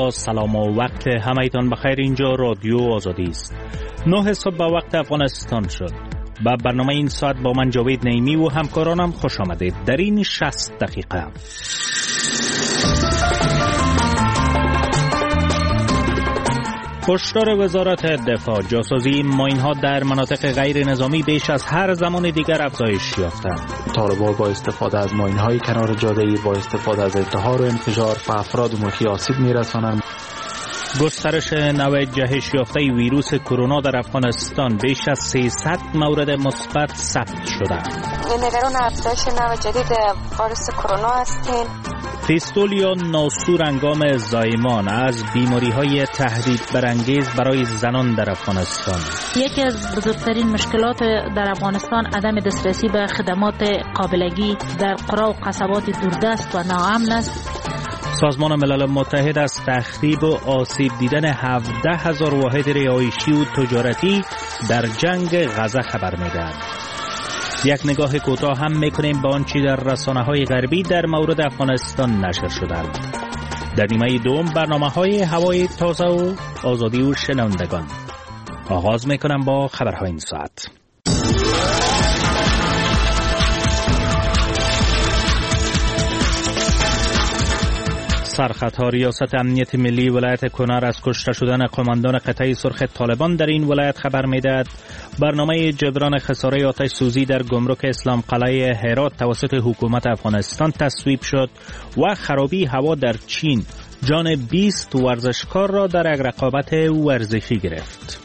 با سلام و وقت همه‌تان بخیر. اینجا رادیو آزادی است. 9 صبح به وقت افغانستان شد. با برنامه این ساعت با من جاوید نعیمی و همکارانم خوش آمدید. در این 60 دقیقه هشدار وزارت دفاع: جاسوسی ماین‌ها در مناطق غیر نظامی بیش از هر زمان دیگر افزایش یافتند. طالبان با استفاده از ماین‌های کنار جاده‌ای با استفاده از التهاب و انفجار به افراد محیط آسیب می‌رسانند. گسترش نوع جهش یافته ویروس کرونا در افغانستان: بیش از 300 مورد مثبت ثبت شده. نگران افزایش نوع جدید ویروس کرونا هستیم. فیستول یا ناسور انگام زایمان از بیماری‌های تهدید برانگیز برای زنان در افغانستان. یکی از بزرگترین مشکلات در افغانستان عدم دسترسی به خدمات قابلگی در قرى و قصبات دوردست و ناامن است. سازمان ملل متحد از تخریب و آسیب دیدن 17,000 واحد رهایشی و تجارتی در جنگ غزه خبر می‌دهد. یک نگاه کوتاه هم می‌کنیم به آنچه در رسانه‌های غربی در مورد افغانستان نشر شده. در نیمه دوم برنامه‌های هوای تازه و آزادی و شنوندگان. آغاز می‌کنم با خبرهای این ساعت. سرخطها: ریاست امنیت ملی ولایت کنر از کشته شدن قماندان قطعه سرخ طالبان در این ولایت خبر می‌دهد. برنامه جبران خساره آتش سوزی در گمرک اسلام قلعه هرات توسط حکومت افغانستان تصویب شد و خرابی هوا در چین جان 20 ورزشکار را در یک رقابت ورزشی گرفت.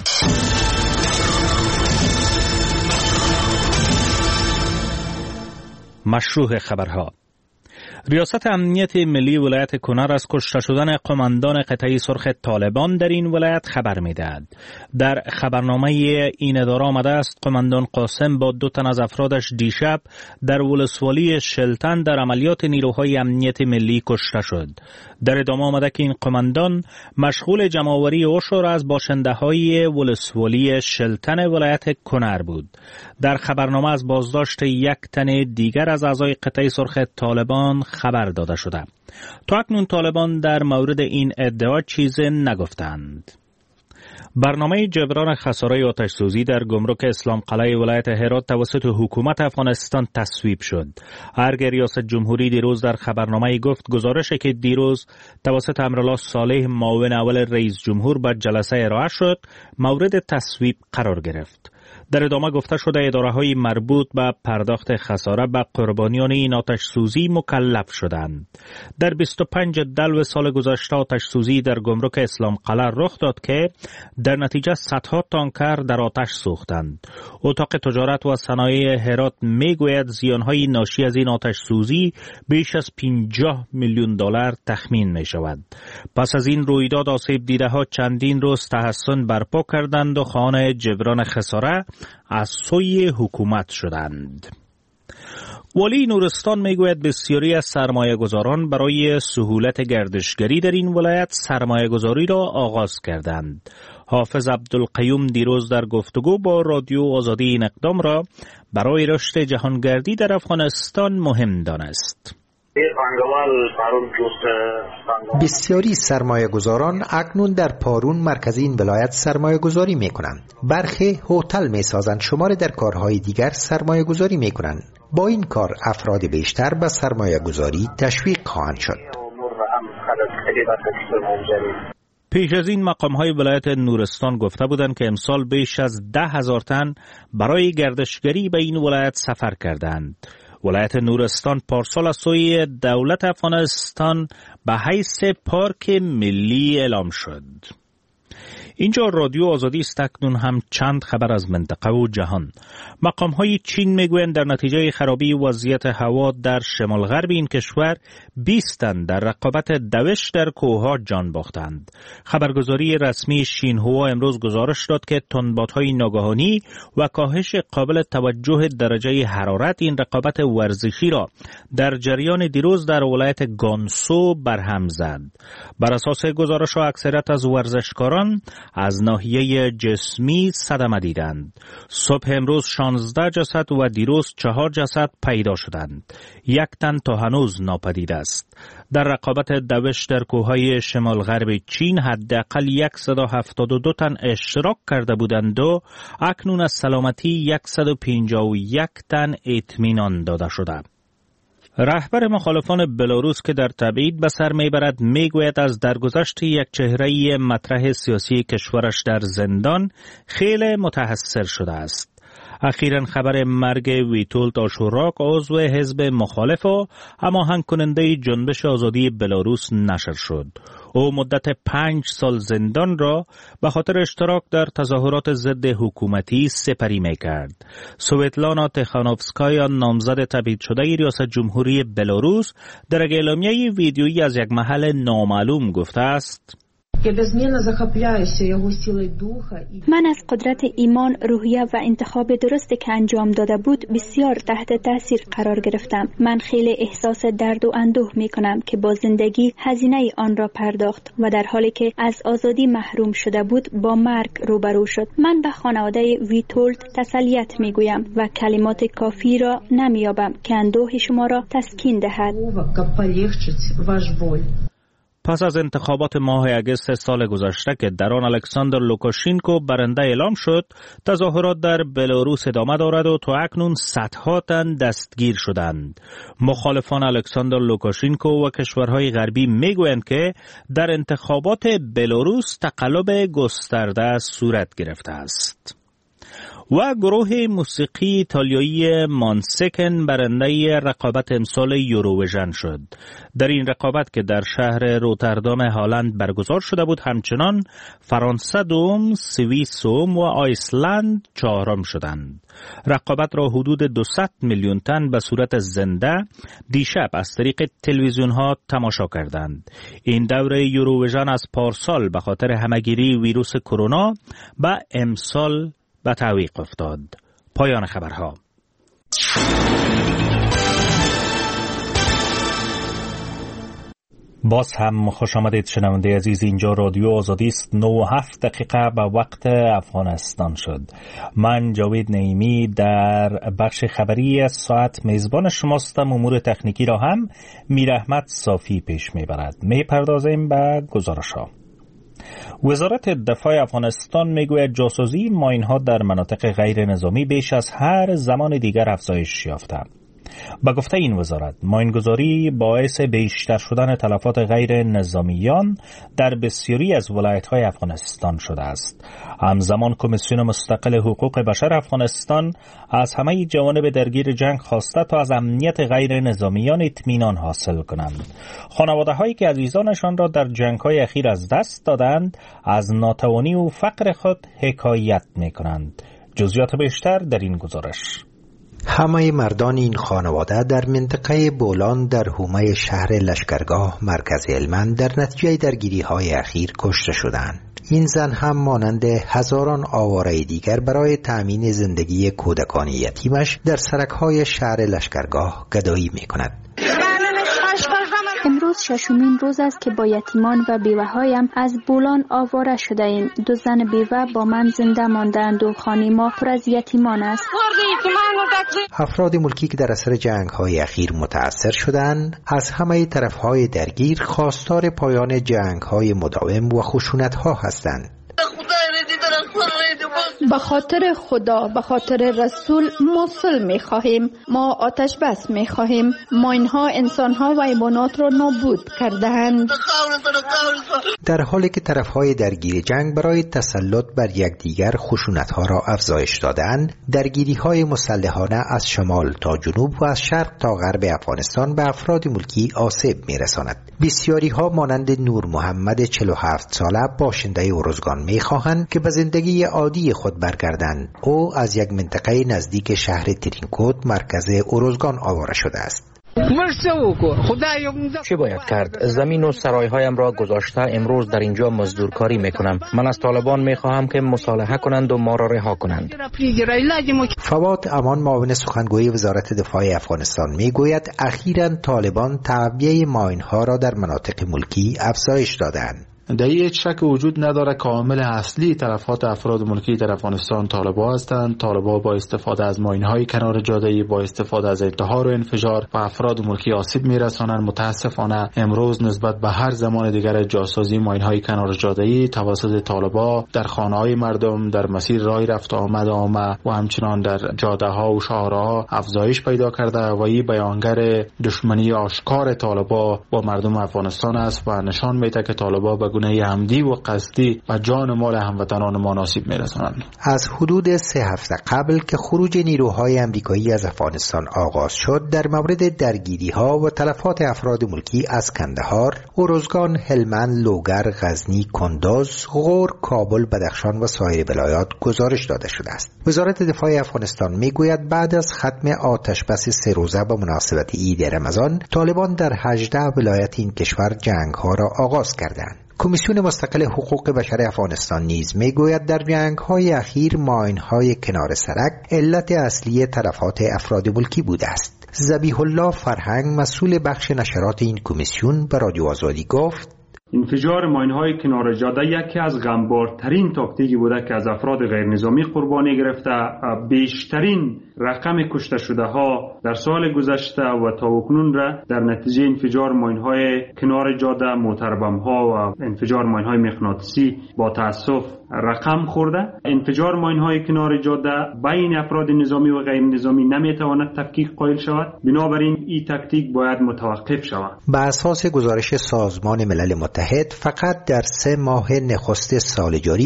مشروع خبرها: ریاست امنیت ملی ولایت کنر از کشته شدن قماندان قطعه سرخ طالبان در این ولایت خبر می‌دهد. در خبرنامه این اداره آمده است قماندان قاسم با 2 تن از افرادش دیشب در ولسوالی شلتن در عملیات نیروهای امنیت ملی کشته شد. در ادامه آمده که این قماندان مشغول جمع‌آوری عشر از باشنده‌های ولسوالی شلتن ولایت کنر بود. در خبرنامه از بازداشت 1 تن دیگر از اعضای قطعه سرخ طالبان خبر داده شده. تا اکنون طالبان در مورد این ادعا چیز نگفتند. برنامه جبران خساره آتش سوزی در گمرک اسلام قلعه ولایت هرات توسط حکومت افغانستان تصویب شد. ارگ ریاست جمهوری دیروز در خبرنامه گفت گزارشی که دیروز توسط امرالله صالح معاون اول رئیس جمهور به جلسه ارائه شد مورد تصویب قرار گرفت. در ادامه گفته شده اداره‌های مربوط به پرداخت خساره به قربانیان این آتش سوزی مکلف شدند. در 25 دلو سال گذشته آتش سوزی در گمرک اسلام قلعه رخ داد که در نتیجه صدها تانکر در آتش سوختند. اتاق تجارت و صنایع هرات میگوید زیانهای ناشی از این آتش سوزی بیش از 50 میلیون دلار تخمین می شود. پس از این رویداد آسیب دیده ها چندین روز تحسن برپا کردند و خواهان جبران خساره از سوی حکومت شدند. والی نورستان میگوید بسیاری از سرمایه گذاران برای سهولت گردشگری در این ولایت سرمایه گذاری را آغاز کردند. حافظ عبدالقیوم دیروز در گفتگو با رادیو آزادی این اقدام را برای رشد جهانگردی در افغانستان مهم دانست. بسیاری سرمایه گذاران اکنون در پارون مرکز این ولایت سرمایه گذاری می کنند. برخی هتل می سازند، شمار در کارهای دیگر سرمایه گذاری می کنند. با این کار افراد بیشتر به سرمایه گذاری تشویق خواهند شد. پیش از این مقام‌های ولایت نورستان گفته بودند که امسال بیش از 10,000 تن برای گردشگری به این ولایت سفر کردند. ولایت نورستان پارسال از سوی دولت افغانستان به حیث پارک ملی اعلام شد. اینجا رادیو آزادی است. اکنون هم چند خبر از منطقه و جهان. مقام‌های چین میگویند در نتیجه خرابی وضعیت هوا در شمال غرب این کشور 20 تن در رقابت دوش در کوه‌ها جان باختند. خبرگزاری رسمی شینهوا امروز گزارش داد که تندبادهای ناگهانی و کاهش قابل توجه درجه حرارت این رقابت ورزشی را در جریان دیروز در ولایت گانسو برهم زد. بر اساس گزارش اکثریت از ورزشکاران گزاران از ناحیه جسمی صدمه دیدند. صبح امروز 16 جسد و دیروز 4 جسد پیدا شدند. 1 تن تا هنوز ناپدید است. در رقابت دوش در کوههای شمال غرب چین حداقل 172 تن اشتراک کرده بودند و اکنون از سلامتی 151 تن اطمینان داده شده. رهبر مخالفان بلاروس که در تبعید به سر میبرد میگوید از درگذشت یک چهره مطرح سیاسی کشورش در زندان خیلی متحسر شده است. اخیراً خبر مرگ ویتولت آشوراک عضو حزب مخالف و هماهنگ کننده جنبش آزادی بلاروس نشر شد. او مدت 5 سال زندان را به خاطر اشتراک در تظاهرات ضد حکومتی سپری می کرد. سویتلانا تخانوفسکایا نامزد تبعید شده ریاست جمهوری بلاروس در اعلامیه ویدیویی از یک محل نامعلوم گفته است: من از قدرت ایمان، روحیه و انتخاب درستی که انجام داده بود بسیار تحت تاثیر قرار گرفتم. من خیلی احساس درد و اندوه می کنم که با زندگی هزینه آن را پرداخت و در حالی که از آزادی محروم شده بود با مرگ روبرو شد. من به خانواده ویتولت تسلیت می گویم و کلمات کافی را نمی یابم که اندوه شما را تسکین دهد. پس از انتخابات ماه اگست سال گذشته که در آن الکساندر لوکاشینکو برنده اعلام شد، تظاهرات در بلاروس ادامه دارد و تا اکنون صدها تن دستگیر شدند. مخالفان الکساندر لوکاشینکو و کشورهای غربی میگویند که در انتخابات بلاروس تقلب گسترده صورت گرفته است. و گروه موسیقی ایتالیایی مانسکن برنده رقابت امسال یوروویژن شد. در این رقابت که در شهر روتردام هلند برگزار شده بود، همچنان فرانسه دوم، سوئیس سوم و آیسلند چهارم شدند. رقابت را حدود 200 میلیون تن به صورت زنده دیشب از طریق تلویزیون ها تماشا کردند. این دوره یوروویژن از پارسال به خاطر همهگیری ویروس کرونا به امسال به تعویق افتاد. پایان خبرها. باز هم خوش آمدید شنونده عزیز، اینجا رادیو آزادی است. 9:07 به وقت افغانستان شد. من جاوید نعیمی در بخش خبری ساعت میزبان شماستم. امور تکنیکی را هم میر احمد صافی پیش میبرد. میپردازیم به گزارش ها. وزارت دفاع افغانستان میگوید جاسوسی ماین‌ها در مناطق غیر نظامی بیش از هر زمان دیگر افزایش یافته. با گفته این وزارت، ماینگذاری باعث بیشتر شدن تلفات غیر نظامیان در بسیاری از ولایت‌های افغانستان شده است. همزمان کمیسیون مستقل حقوق بشر افغانستان از همه جوانب درگیر جنگ خواسته تا از امنیت غیر نظامیان اطمینان حاصل کنند. خانواده‌هایی که عزیزانشان را در جنگ‌های اخیر از دست دادند، از ناتوانی و فقر خود حکایت می‌کنند. جزئیات بیشتر در این گزارش. همه مردان این خانواده در منطقه بولان در حومه شهر لشکرگاه مرکز هلمند در نتیجه درگیری‌های اخیر کشته شدند. این زن هم مانند هزاران آواره دیگر برای تأمین زندگی کودکان یتیمش در سرک‌های شهر لشکرگاه گدایی می‌کند. امروز ششمین روز است که با یتیمان و بیوه‌هایم از بولان آواره شده ایم. 2 زن بیوه با من زنده ماندند و خانه ما پر از یتیمان است. افراد ملکی که در اثر جنگ‌های اخیر متأثر شدند، از همه طرف‌های درگیر خواستار پایان جنگ‌های مداوم و خشونت‌ها هستند. به خاطر خدا، به خاطر رسول ما صلح می خواهیم. ما آتش بس می خواهیم. ما اینها انسانها و حیوانات را نابود کرده‌اند. در حالی که طرفهای درگیر جنگ برای تسلط بر یکدیگر خشونت‌ها را افزایش دادند، درگیری‌های مسلحانه از شمال تا جنوب و از شرق تا غرب افغانستان به افراد ملکی آسیب می‌رساند. بسیاری‌ها مانند نور محمد 47 ساله باشنده ارزگان می‌خواهند که به زندگی عادی خود برگردند. او از یک منطقه نزدیک شهر ترینکوت مرکز ارزگان آواره شده است. چه باید کرد؟ زمین و سرایهایم را گذاشته امروز در اینجا مزدورکاری میکنم. من از طالبان میخواهم که مصالحه کنند و ما را رها کنند. فواد امان معاون سخنگوی وزارت دفاع افغانستان میگوید اخیراً طالبان تعبیه ماین‌ها را در مناطق ملکی افزایش دادند. در هیچ شک وجود نداره که عامل اصلی تلفات افراد ملکی در افغانستان طالبان هستند. طالبان با استفاده از ماین‌های کنار جاده، با استفاده از انتحار و انفجار و افراد ملکی آسیب میرسانند. متاسفانه امروز نسبت به هر زمان دیگر جاسازی ماین‌های کنار جاده توسط طالبان در خانه‌های مردم، در مسیر راه رفت آمد و همچنان در جاده‌ها و شهرها افزایش پیدا کرده و این بیانگر دشمنی آشکار طالبان با مردم افغانستان است و نشان میده که طالبان به گونه عمدی و قصدی و جان و مال هموطنان ما آسیب میرسانند. از حدود 3 هفته قبل که خروج نیروهای آمریکایی از افغانستان آغاز شد، در مورد درگیری‌ها و تلفات افراد ملکی از کندهار، ارزگان، هلمند، لوگر، غزنی، کندوز، غور، کابل، بدخشان و سایر ولایات گزارش داده شده است. وزارت دفاع افغانستان میگوید بعد از ختم آتش بس 3 روزه به مناسبت عید رمضان، طالبان در 18 ولایت این کشور جنگ‌ها را آغاز کردند. کمیسیون مستقل حقوق بشر افغانستان نیز میگوید در جنگ‌های اخیر ماین‌های کنار سرک علت اصلی تلفات افراد ملکی بوده است. ذبیح الله فرهنگ، مسئول بخش نشرات این کمیسیون، به رادیو آزادی گفت: انفجار ماین‌های کنار جاده یکی از غمبارترین تاکتیکی بوده که از افراد غیر نظامی قربانی گرفته. بیشترین رقم کشته شده ها در سال گذشته و تا اکنون را در نتیجه انفجار ماین‌های کنار جاده، موتربم ها و انفجار ماین‌های مغناطیسی با تأسف رقم خورده. انفجار ماین‌های کنار جاده بین افراد نظامی و غیر نظامی نمیتواند تفکیک قائل شود، بنابراین این تاکتیک باید متوقف شود. بر اساس گزارش سازمان ملل متحد، فقط در 3 ماه نخست سال جاری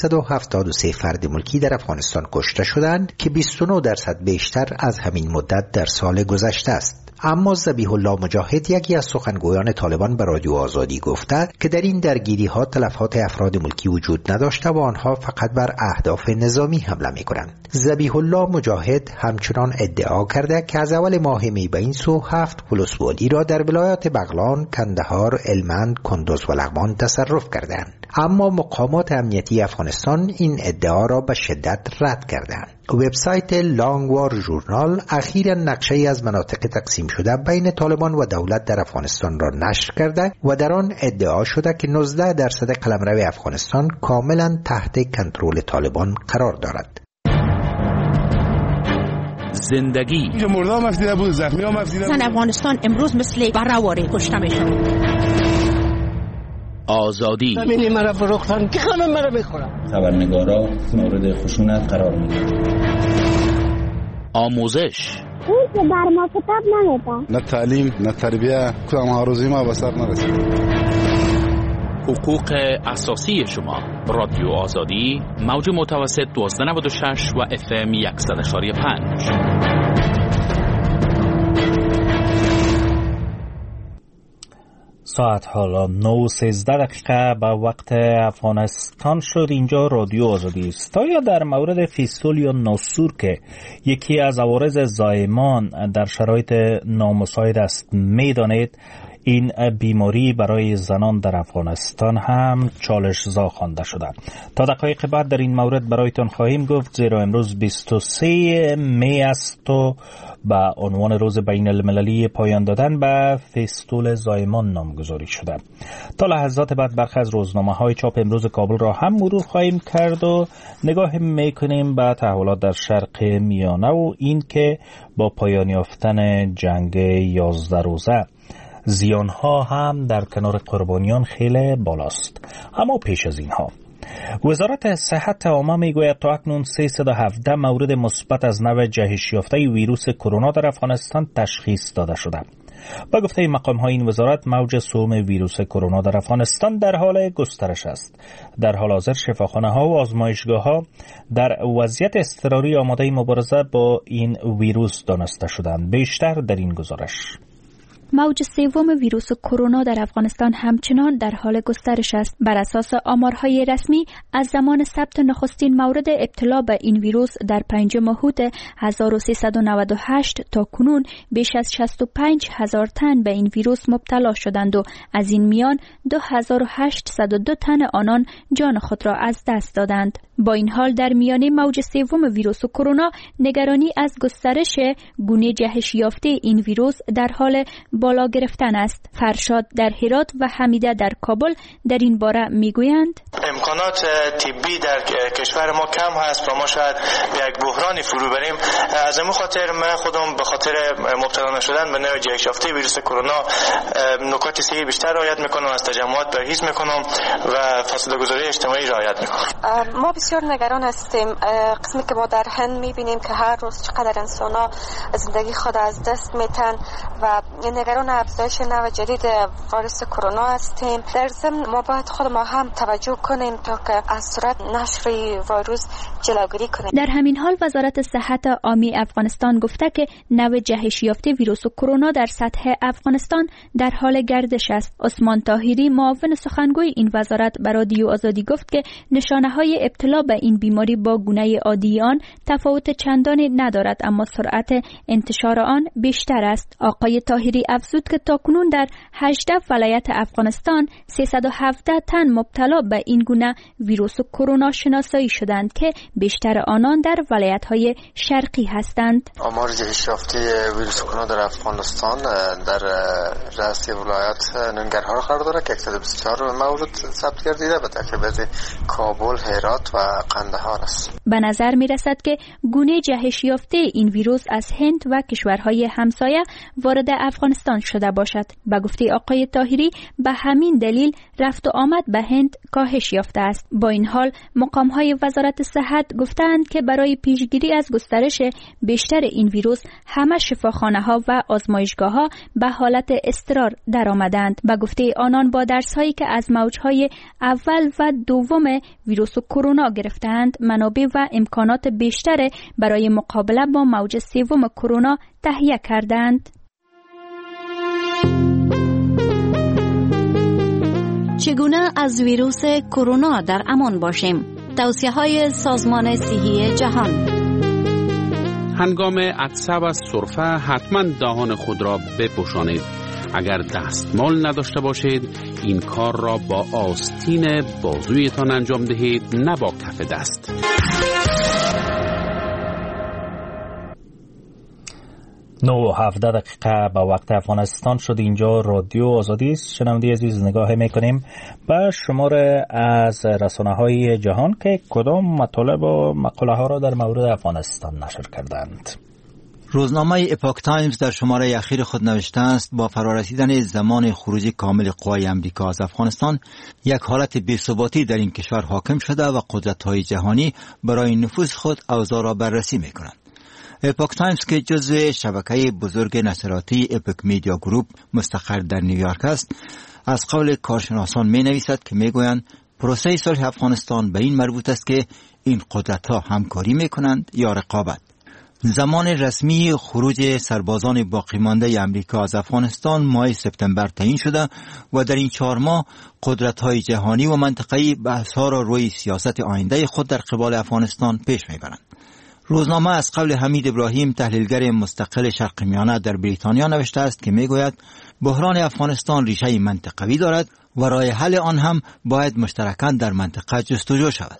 573 فرد ملکی در افغانستان کشته شدند که 29% بیشتر از همین مدت در سال گذشته است. اما ذبیح الله مجاهد، یکی از سخنگویان طالبان، به رادیو آزادی گفته که در این درگیری ها تلفات افراد ملکی وجود نداشته و آنها فقط بر اهداف نظامی حمله می‌کنند. ذبیح الله مجاهد همچنان ادعا کرده که از اول ماه می به این سو 7 ولسوالی را در ولایات بغلان، کندهار، هلمند، کندوز و لغمان تصرف کردند. اما مقامات امنیتی افغانستان این ادعا را به شدت رد کردند. وبسایت لانگوار ژورنال اخیراً نقشه‌ای از مناطق تقسیم شده بین طالبان و دولت در افغانستان را نشر کرده و در آن ادعا شده که 19% قلمرو افغانستان کاملاً تحت کنترل طالبان قرار دارد. زندگی مردا مفیده بود، زخمی ها مفیده بود. زن افغانستان امروز مثل بره‌واره کشته میشن. آزادی زمینی مرا فروختن که خانم مرا بخورم. خبرنگارا مورد خشونت قرار میدن. آموزش اون که بر ما کتاب نمیدن. نه تعلیم نه تربیه، کدام هاروزی ما به سر نرسید. حقوق اساسی شما. رادیو آزادی، موج متوسط 1296 و FM 100.5. ساعت حالا 9:13 به وقت افغانستان شد. اینجا رادیو آزادی است. یا در مورد فیستول یا ناسور که یکی از عوارض زایمان در شرایط نامساعد است میدانید، این بیماری برای زنان در افغانستان هم چالش‌زا خوانده شده. تا دقایق بعد در این مورد برایتان خواهیم گفت، زیرا امروز 23 می است و با عنوان روز بین المللی پایان دادن به فیستول زایمان نامگذاری شده. تا لحظات بعد برخی از روزنامه‌های چاپ امروز کابل را هم مرور خواهیم کرد و نگاه می‌کنیم به تحولات در شرق میانه و این که با پایان یافتن جنگ 11 روزه زیانها هم در کنار قربانیان خیلی بالاست. اما پیش از اینها، وزارت صحت عامه میگوید تا اکنون 317 مورد مثبت از نوع جهش یافته ویروس کرونا در افغانستان تشخیص داده شده. با گفته مقام‌های این وزارت، موج سوم ویروس کرونا در افغانستان در حال گسترش است. در حال حاضر شفاخانه‌ها و آزمایشگاه‌ها در وضعیت اضطراری آماده مبارزه با این ویروس دانسته شدند. بیشتر در این گزارش. موج سوم ویروس کرونا در افغانستان همچنان در حال گسترش است. بر اساس آمارهای رسمی، از زمان ثبت نخستین مورد ابتلا به این ویروس در 5 ماهوت 1398 تا کنون بیش از 65,000 تن به این ویروس مبتلا شدند و از این میان 2802 تن آنان جان خود را از دست دادند. با این حال در میانه موج سوم ویروس کرونا، نگرانی از گسترش گونه جهش یافته این ویروس در حال بالا گرفتن است. فرشاد در هرات و حمیده در کابل در این باره میگویند امکانات طبی در کشور ما کم هست و ما شاید به یک بحرانی فرو بریم. از این خاطر من خودم به خاطر مبتلا نشدن به نوع جهش یافته ویروس کرونا نکات صحی بیشتر رعایت میکنم، از تجمعات پرهیز میکنم و فاصله گذاری اجتماعی رعایت میکنم. ما بسیار نگران هستیم. قسمی که ما در هند میبینیم که هر روز چقدر انسان‌ها زندگی خود از دست میتن و نگران افزایش نوع جدید ویروس کرونا هستیم. در ضمن ما باید خود ما هم توجه کنیم تا که از سرعت نشر ویروس جلوگیری کنیم. در همین حال وزارت صحت عامه افغانستان گفته که نوع جهش یافته ویروس کرونا در سطح افغانستان در حال گردش است. عثمان طاهری معاون سخنگوی این وزارت به رادیو آزادی گفت که نشانه‌های ابتلا به این بیماری با گونه عادی آن تفاوت چندانی ندارد، اما سرعت انتشار آن بیشتر است. آقای طاهری افزود که تاکنون در 18 ولایت افغانستان 317 تن مبتلا به این گونه ویروس کرونا شناسایی شدند که بیشتر آنان در ولایت‌های شرقی هستند. آمار جهش یافته ویروس کرونا در افغانستان در رأس ولایت ننگرهار قرار دارد که 124 مورد ثبت گردیده به ترتیب کابل، هرات و قندهار است. به نظر می رسد که گونه جهش یافته این ویروس از هند و کشورهای همسایه وارد افغانستان شده باشد. به گفته آقای طاهری به همین دلیل رفت و آمد به هند کاهش یافته است. با این حال مقام‌های وزارت صحت گفتند که برای پیشگیری از گسترش بیشتر این ویروس همه شفاخانه‌ها و آزمایشگاه‌ها به حالت اضطرار درآمدند. به گفته آنان با درس‌هایی که از موج‌های اول و دوم ویروس کرونا گرفتند، منابع و امکانات بیشتر برای مقابله با موج سوم کرونا تهیه کردند. چگونه از ویروس کرونا در امان باشیم؟ توصیه‌های سازمان صحی جهان. هنگام عطسه و سرفه حتما دهان خود را بپوشانید. اگر دستمال نداشته باشید این کار را با آستین بازویتان انجام دهید، نه با کف دست. 9:17 دقیقه به وقت افغانستان شد. اینجا رادیو آزادی است. شنونده عزیز نگاه میکنیم به شماره از رسانه‌های جهان که کدام مطالب و مقاله ها را در مورد افغانستان نشر کردند. روزنامه اپاک تایمز در شماره اخیر خود نوشته است با فرارسیدن زمان خروج کامل قوای امریکا از افغانستان یک حالت بی‌ثباتی در این کشور حاکم شده و قدرت‌های جهانی برای نفوذ خود اوضاع را بررسی می‌کنند. اپاک تایمز که جزو شبکه بزرگ نشراتی اپاک میدیا گروپ مستقر در نیویورک است، از قول کارشناسان می‌نویسد که می‌گویند پروسه صلح افغانستان به این مربوط است که این قدرت‌ها همکاری می‌کنند یا رقابت. زمان رسمی خروج سربازان باقی مانده امریکا از افغانستان ماه سپتامبر تعیین شده و در این 4 ماه قدرت‌های جهانی و منطقه‌ای بحث‌ها را روی سیاست آینده خود در قبال افغانستان پیش می‌برند. روزنامه از قول حمید ابراهیم تحلیلگر مستقل شرق میانه در بریتانیا نوشته است که میگوید بحران افغانستان ریشه منطقوی دارد و راه حل آن هم باید مشترکاً در منطقه جستجو شود.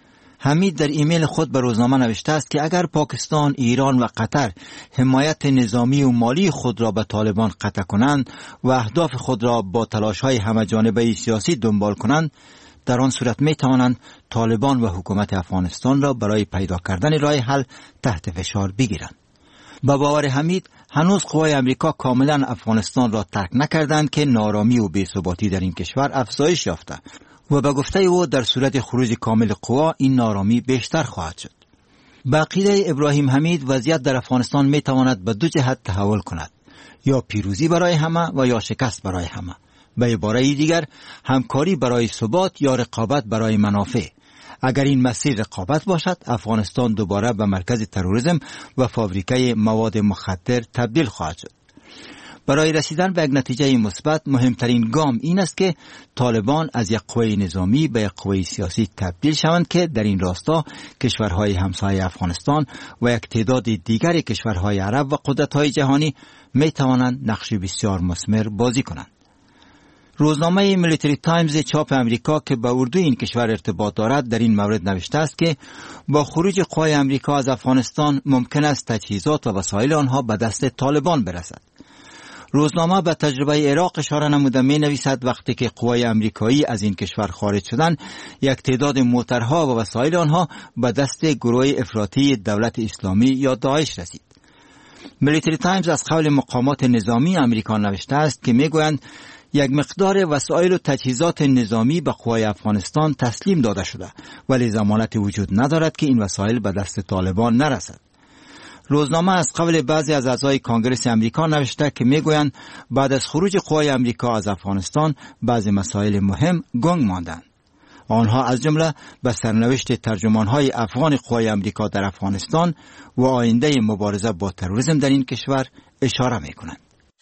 حمید در ایمیل خود به روزنامه نوشته است که اگر پاکستان، ایران و قطر حمایت نظامی و مالی خود را به طالبان قطع کنند و اهداف خود را با تلاش‌های همه‌جانبه سیاسی دنبال کنند، در آن صورت می توانند طالبان و حکومت افغانستان را برای پیدا کردن راه حل تحت فشار بگیرند. با باور حمید هنوز قوای امریکا کاملا افغانستان را ترک نکردند که نارامی و بی‌ثباتی در این کشور افزایش یافته و به گفته او در صورت خروج کامل قوا این نارامی بیشتر خواهد شد. به عقیده ابراهیم حمید وضعیت در افغانستان می تواند به 2 جهت تحول کند، یا پیروزی برای همه و یا شکست برای همه. به عباره دیگر همکاری برای ثبات یا رقابت برای منافع. اگر این مسیر رقابت باشد افغانستان دوباره به مرکز تروریسم و فابریکه مواد مخدر تبدیل خواهد شد. برای رسیدن به یک نتیجه مثبت مهمترین گام این است که طالبان از یک قوه نظامی به یک قوه سیاسی تبدیل شوند که در این راستا کشورهای همسایه افغانستان و یک تعداد دیگر کشورهای عرب و قدرت‌های جهانی می توانند نقش بسیار مثمر بازی کنند. روزنامه میلیتری تایمز چاپ امریکا که به اردو این کشور ارتباط دارد در این مورد نوشته است که با خروج قوای امریکا از افغانستان ممکن است تجهیزات و وسایل آنها به دست طالبان برسد. روزنامه به تجربه عراق اشاره نموده می نویسد وقتی که قوای امریکایی از این کشور خارج شدند، یک تعداد موترها و وسایل آنها به دست گروه افراطی دولت اسلامی یا داعش رسید. میلیتری تایمز از قول مقامات نظامی امریکا نوشته است که میگویند یک مقدار وسایل و تجهیزات نظامی به قوای افغانستان تسلیم داده شده، ولی ضمانت وجود ندارد که این وسایل به دست طالبان نرسد. روزنامه از قول بعضی از اعضای کانگرس امریکا نوشته که میگویند بعد از خروج قوای امریکا از افغانستان بعضی مسائل مهم گنگ ماندند. آنها از جمله به سرنوشت ترجمانهای افغان قوای امریکا در افغانستان و آینده مبارزه با تروریسم در این کشور اشاره میکنند.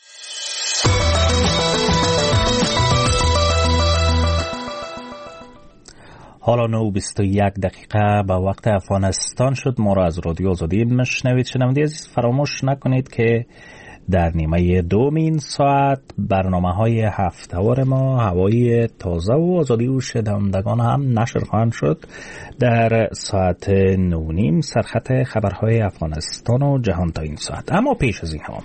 حالا 9:21 به وقت افغانستان شد. ما را از رادیو آزادی میشنوید. شنونده عزیز فراموش نکنید که در نیمه دوم این ساعت برنامه‌های هفته‌وار ما هوای تازه و آزادی و شنوندگان هم نشر خواهند شد. در ساعت 9:30 سرخط خبرهای افغانستان و جهان تا این ساعت. اما پیش از اینها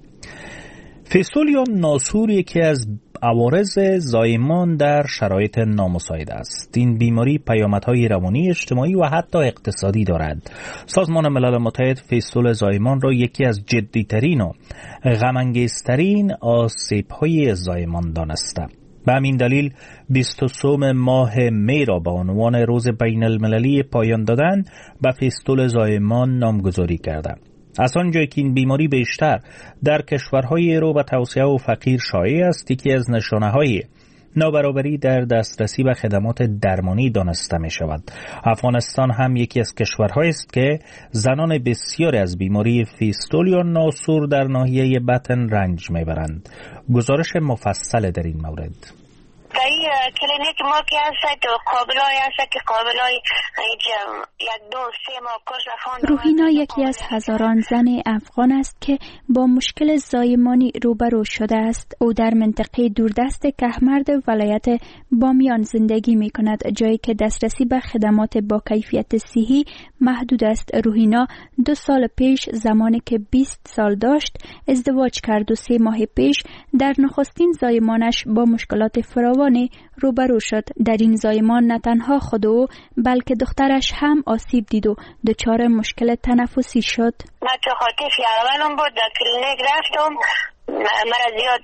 فیستول یا ناسور یکی از عوارض زایمان در شرایط نامساعد است. این بیماری پیامدهای روانی، اجتماعی و حتی اقتصادی دارد. سازمان ملل متحد فیستول زایمان را یکی از جدیترین و غم‌انگیزترین آسیب‌های زایمان دانسته. به همین دلیل 23 ماه می را به عنوان روز بین المللی پایان دادن به فیستول زایمان نامگذاری کرده. از آنجایی که این بیماری بیشتر در کشورهای رو به توسعه و فقیر شایع است، یکی از نشانه‌های نابرابری در دسترسی به خدمات درمانی دانسته می شود. افغانستان هم یکی از کشورهایی است که زنان بسیاری از بیماری فیستول یا ناسور در ناحیه بطن رنج می برند. گزارش مفصل در این مورد. کلینیک ما که هست قابلای هست که قابلای یک دو سه ماه کش رفاند. روحینا یکی از هزاران زن افغان است که با مشکل زایمانی روبرو شده است. او در منطقه دوردست کهمرد ولایت بامیان زندگی می کند، جایی که دسترسی به خدمات با کیفیت صحی محدود است. روحینا 2 سال پیش زمانی که 20 سال داشت ازدواج کرد و 3 ماه پیش در نخستین زایمانش با مشکلات فراوانی روبرو شد. در این زایمان نه تنها خود او بلکه دخترش هم آسیب دید و دچار مشکل تنفسی شد. من تو خاطر اولم بود در کلینیک رفتم، مرا زیاد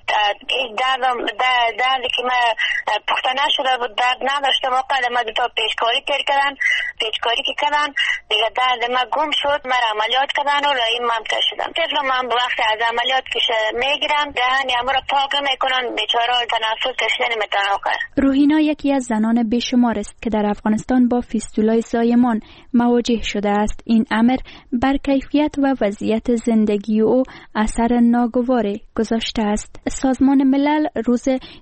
دردی که من پخته نشده بود، درد نداشتم. وقتی من دو تا پیشکاری پیشکاری که کردن دیگه درد من گم شد. مرا عملیات کردن و این ممتا شدم. طفل من به وقت از عملیات که میگیرم دهن یامو را پاک میکنن، بیچاره تنفس کشیدن میتونه آخر. روحینا یکی از زنان بیشمار است که در افغانستان با فیستولای زایمان مواجه شده است. این امر بر کیفیت و وضعیت زندگی او اثر ناگواری گذاشته است. سازمان ملل روز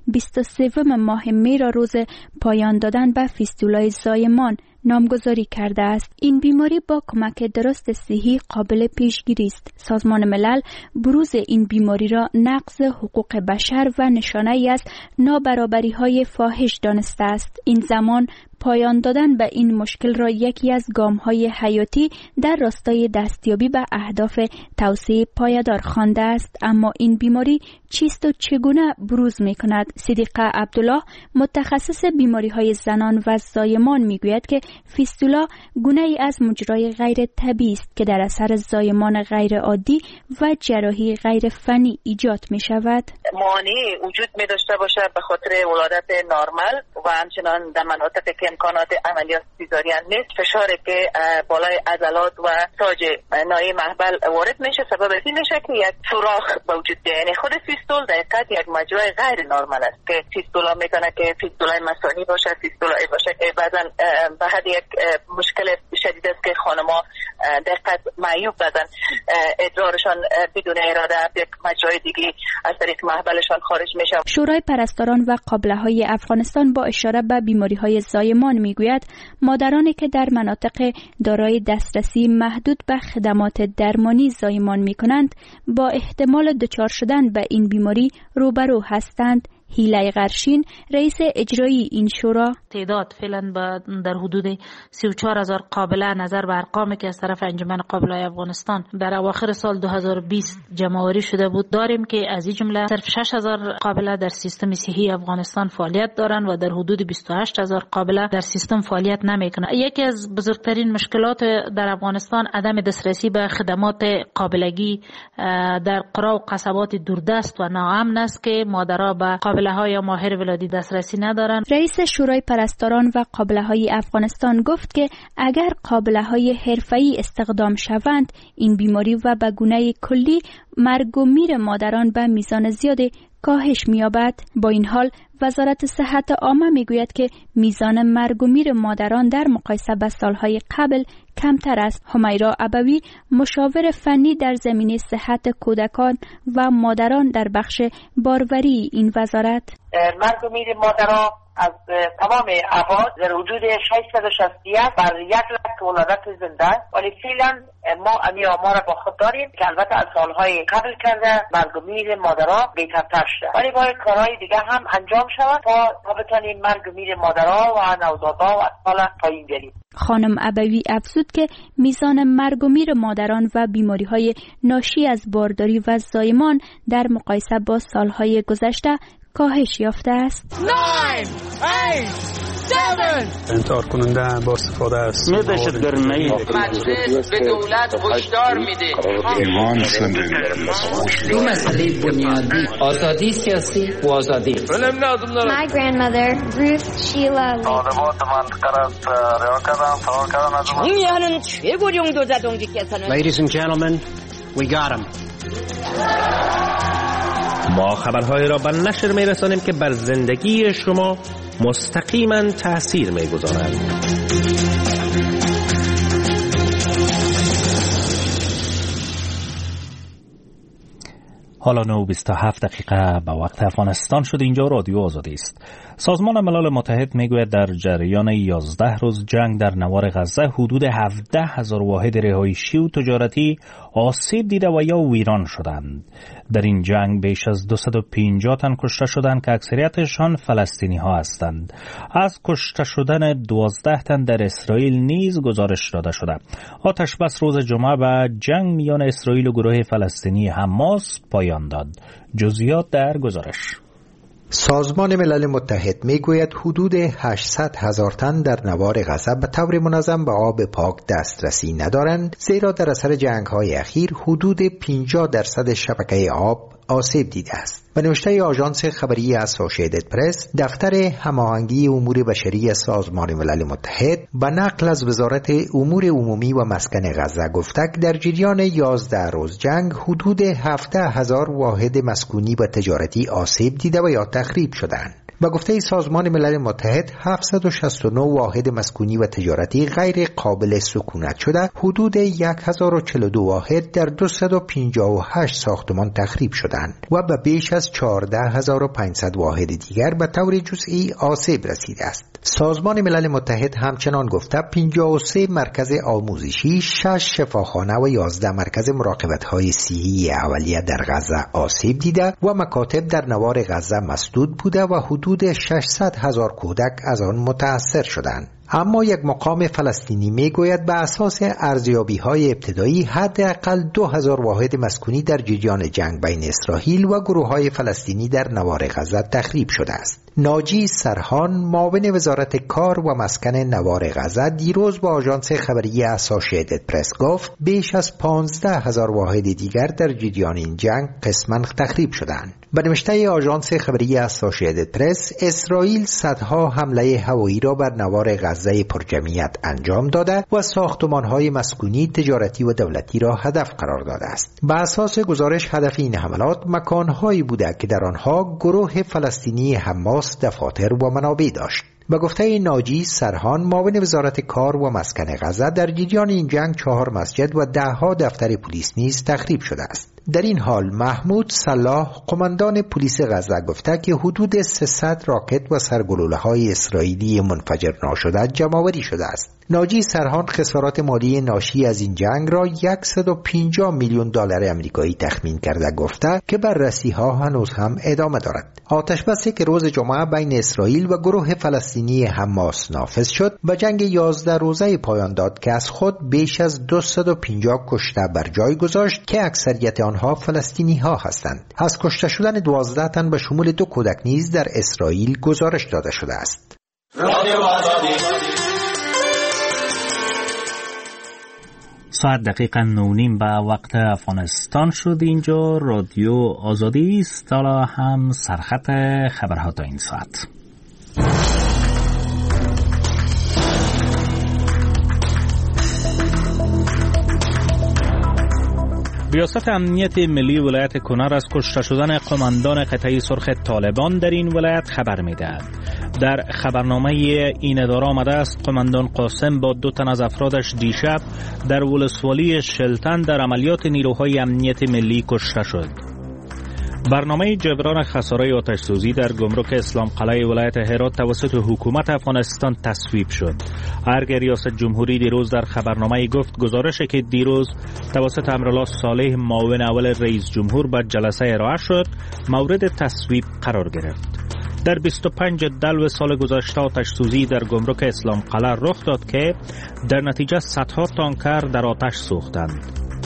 23 ماه می را روز پایان دادن به فیستولای زایمان نامگذاری کرده است. این بیماری با کمک درست صحی قابل پیشگیری است. سازمان ملل بروز این بیماری را نقض حقوق بشر و نشانه‌ای از نابرابری‌های فاحش دانسته است. این زمان پایان دادن به این مشکل را یکی از گام‌های حیاتی در راستای دستیابی به اهداف توسعه پایدار خوانده است. اما این بیماری چیست و چگونه بروز می‌کند؟ صدیقه عبدالله متخصص بیماری‌های زنان و زایمان می‌گوید که فیستولا گونه‌ای از مجرای غیر طبیعی است که در اثر زایمان غیر عادی و جراحی غیر فنی ایجاد می‌شود. مانع وجود می‌داشته باشد به خاطر ولادت نرمال و همچنان در مناطقی که امکانات عملیات سیزارین نیست، فشاری که بالای عضلات و تاج ناحیه محبل وارد میشه سبب این میشه که یک سوراخ به وجود بیاید. یعنی خود فیستول در حقیقت یک مجرای غیر نرمال است که فیستولا میکنه که فیستولای مثانی باشه، فیستولای باشه که بعضا به حد یک مشکل شدید است که خانم‌ها در حقیقت معیوب بدن ادرارشان بدون اراده یک مجرای دیگه از طریق محبلشان خارج میشه. شورای پرستاران و قابله‌های افغانستان با اشاره به بیماری‌های زایمان میگوید مادرانی که در مناطق دارای دسترسی محدود به خدمات درمانی زایمان میکنند با احتمال دچار شدن به این بیماری روبرو هستند. هیلای غرشین رئیس اجرایی این شورا تعداد فعلا در حدود 34,000 قابله نظر به ارقامی که از طرف انجمن قابله‌های افغانستان در اواخر سال 2020 جمع‌آوری شده بود داریم که از این جمله صرف 6,000 قابله در سیستم صحی افغانستان فعالیت دارند و در حدود 28,000 قابله در سیستم فعالیت نمی‌کنند. یکی از بزرگترین مشکلات در افغانستان عدم دسترسی به خدمات قابلگی در قرا و قصبات دوردست و ناامن است که مادرها به قابله‌های ماهر ولادی دسترسی ندارند. رئیس شورای پرستاران و قابله‌های افغانستان گفت که اگر قابله‌های حرفه‌ای استخدام شوند این بیماری و به گونه کلی مرگ و میر مادران به میزان زیاد کاهش می‌یابد. با این حال وزارت صحت عامه میگوید که میزان مرگ و میر مادران در مقایسه با سالهای قبل کمتر است. همیرا ابوی مشاور فنی در زمینه صحت کودکان و مادران در بخش باروری این وزارت: مرگ و میر مادران از تمام ابعاد در حدود 661 بر 1,00,000 ولادت زنده است، ولی فعلا ما امی آمار با خود داریم که البته از سالهای قبل کرده مرگ و میر مادرها بهترتر شده، ولی باید کارهای دیگه هم انجام شود تا بتانیم مرگ و میر مادرها و نوزادها و اطفال پایین بیاریم. خانم ابوی افزود که میزان مرگ و میر مادران و بیماری‌های ناشی از بارداری و زایمان در مقایسه با سالهای گذشته کاهش یافته است. 9 8 7 انتحار کننده با استفاده است. مجلس به دولت هشدار میده دو مسئله بنیادی: آزادی سیاسی و آزادی. My grandmother Ruth Sheila 정의하는 최고령 도자동지께서는 Ladies and gentlemen, we got him. ما خبرهای را به نشر می‌رسانیم که بر زندگی شما مستقیما تأثیر می‌گذارند. حالا 9:27 به وقت افغانستان شد. اینجا رادیو آزادی است. سازمان ملل متحد میگوید در جریان 11 روز جنگ در نوار غزه حدود 17,000 واحد رهایشی و تجارتی آسیب دیده و یا ویران شدند. در این جنگ بیش از 250 تن کشته شدند که اکثریتشان فلسطینی ها هستند. از کشته شدن 12 تن در اسرائیل نیز گزارش داده شده. آتش بس روز جمعه به جنگ میان اسرائیل و گروه فلسطینی حماس پایان داد. جزئیات در گزارش. سازمان ملل متحد میگوید حدود 800,000 تن در نوار غزه به طور منظم به آب پاک دسترسی ندارند، زیرا در اثر جنگ‌های اخیر حدود 50% شبکه آب آسیب دیده است. به نوشته آژانس خبری اسوسییتد پرس، دفتر هماهنگی امور بشری سازمان ملل متحد به نقل از وزارت امور عمومی و مسکن غزه گفته که در جریان 11 روز جنگ حدود 17,000 واحد مسکونی و تجارتی آسیب دیده و یا تخریب شدند. با گفته سازمان ملل متحد 769 واحد مسکونی و تجارتی غیر قابل سکونت شده، حدود 1042 واحد در 258 ساختمان تخریب شدند و به بیش از 14,500 واحد دیگر به طور جزئی آسیب رسیده است. سازمان ملل متحد همچنان گفته 53 مرکز آموزشی، 6 شفاخانه و 11 مرکز مراقبت‌های صحی اولیه در غزه آسیب دیده و مکاتب در نوار غزه مسدود بوده و حدود 600,000 کودک از آن متاثر شدند. اما یک مقام فلسطینی میگوید به اساس ارزیابی‌های ابتدایی حداقل 2,000 واحد مسکونی در جریان جنگ بین اسرائیل و گروه‌های فلسطینی در نوار غزه تخریب شده است. ناجی سرحان، معاون وزارت کار و مسکن نوار غزه، دیروز با آژانس خبری اسوسییتد پرس گفت بیش از 15,000 واحد دیگر در جریان این جنگ قسماً تخریب شدند. به نوشته آژانس خبری اسوسییتد پرس، اسرائیل صدها حمله هوایی را بر نوار غزه پرجمعیت انجام داده و ساختمان‌های مسکونی، تجارتی و دولتی را هدف قرار داده است. به اساس گزارش هدف این حملات مکان‌هایی بوده که در آنها گروه فلسطینی حماس دفاتر و منابع داشت. به گفته ناجی سرحان معاون وزارت کار و مسکن غزه، در جریان این جنگ 4 مسجد و 10 دفتر پلیس نیز تخریب شده است. در این حال محمود صلاح قماندان پلیس غزه گفته که حدود 300 راکت و سرگلوله‌های اسرائیلی منفجر ناشده جمع‌آوری شده است. ناجی سرحان خسارات مالی ناشی از این جنگ را 150 میلیون دلار آمریکایی تخمین کرده گفته که بررسی‌ها هنوز هم ادامه دارد. آتشبسی که روز جمعه بین اسرائیل و گروه فلسطینی حماس نافذ شد و جنگ 11 روزه پایان داد که از خود بیش از 250 کشته بر جای گذاشت که اکثریت آنها فلسطینی ها هستند. از کشته شدن 12 تن به شمول 2 کودک نیز در اسرائیل گزارش داده شده است. ساعت دقیقا 9:30 به وقت افغانستان شد. اینجا رادیو آزادی است. حالا هم سرخط خبرها تا این ساعت. ریاست امنیت ملی ولایت کنر از کشته شدن قماندان قطعه سرخ طالبان در این ولایت خبر می‌دهد. در خبرنامه این اداره آمده است قماندان قاسم با 2 تن از افرادش دیشب در ولسوالی شلتن در عملیات نیروهای امنیت ملی کشته شد. برنامه جبران خسارات آتش‌سوزی در گمرک اسلام قلعه ولایت هرات توسط حکومت افغانستان تصویب شد. ارگ ریاست جمهوری دیروز در خبرنامه گفت گزارشی که دیروز توسط امرالله صالح معاون اول رئیس جمهور به جلسه ارائه شد مورد تصویب قرار گرفت. در 25 دلو سال گذشته آتش‌سوزی در گمرک اسلام قلعه رخ داد که در نتیجه صدها تانکر در آتش سوختند.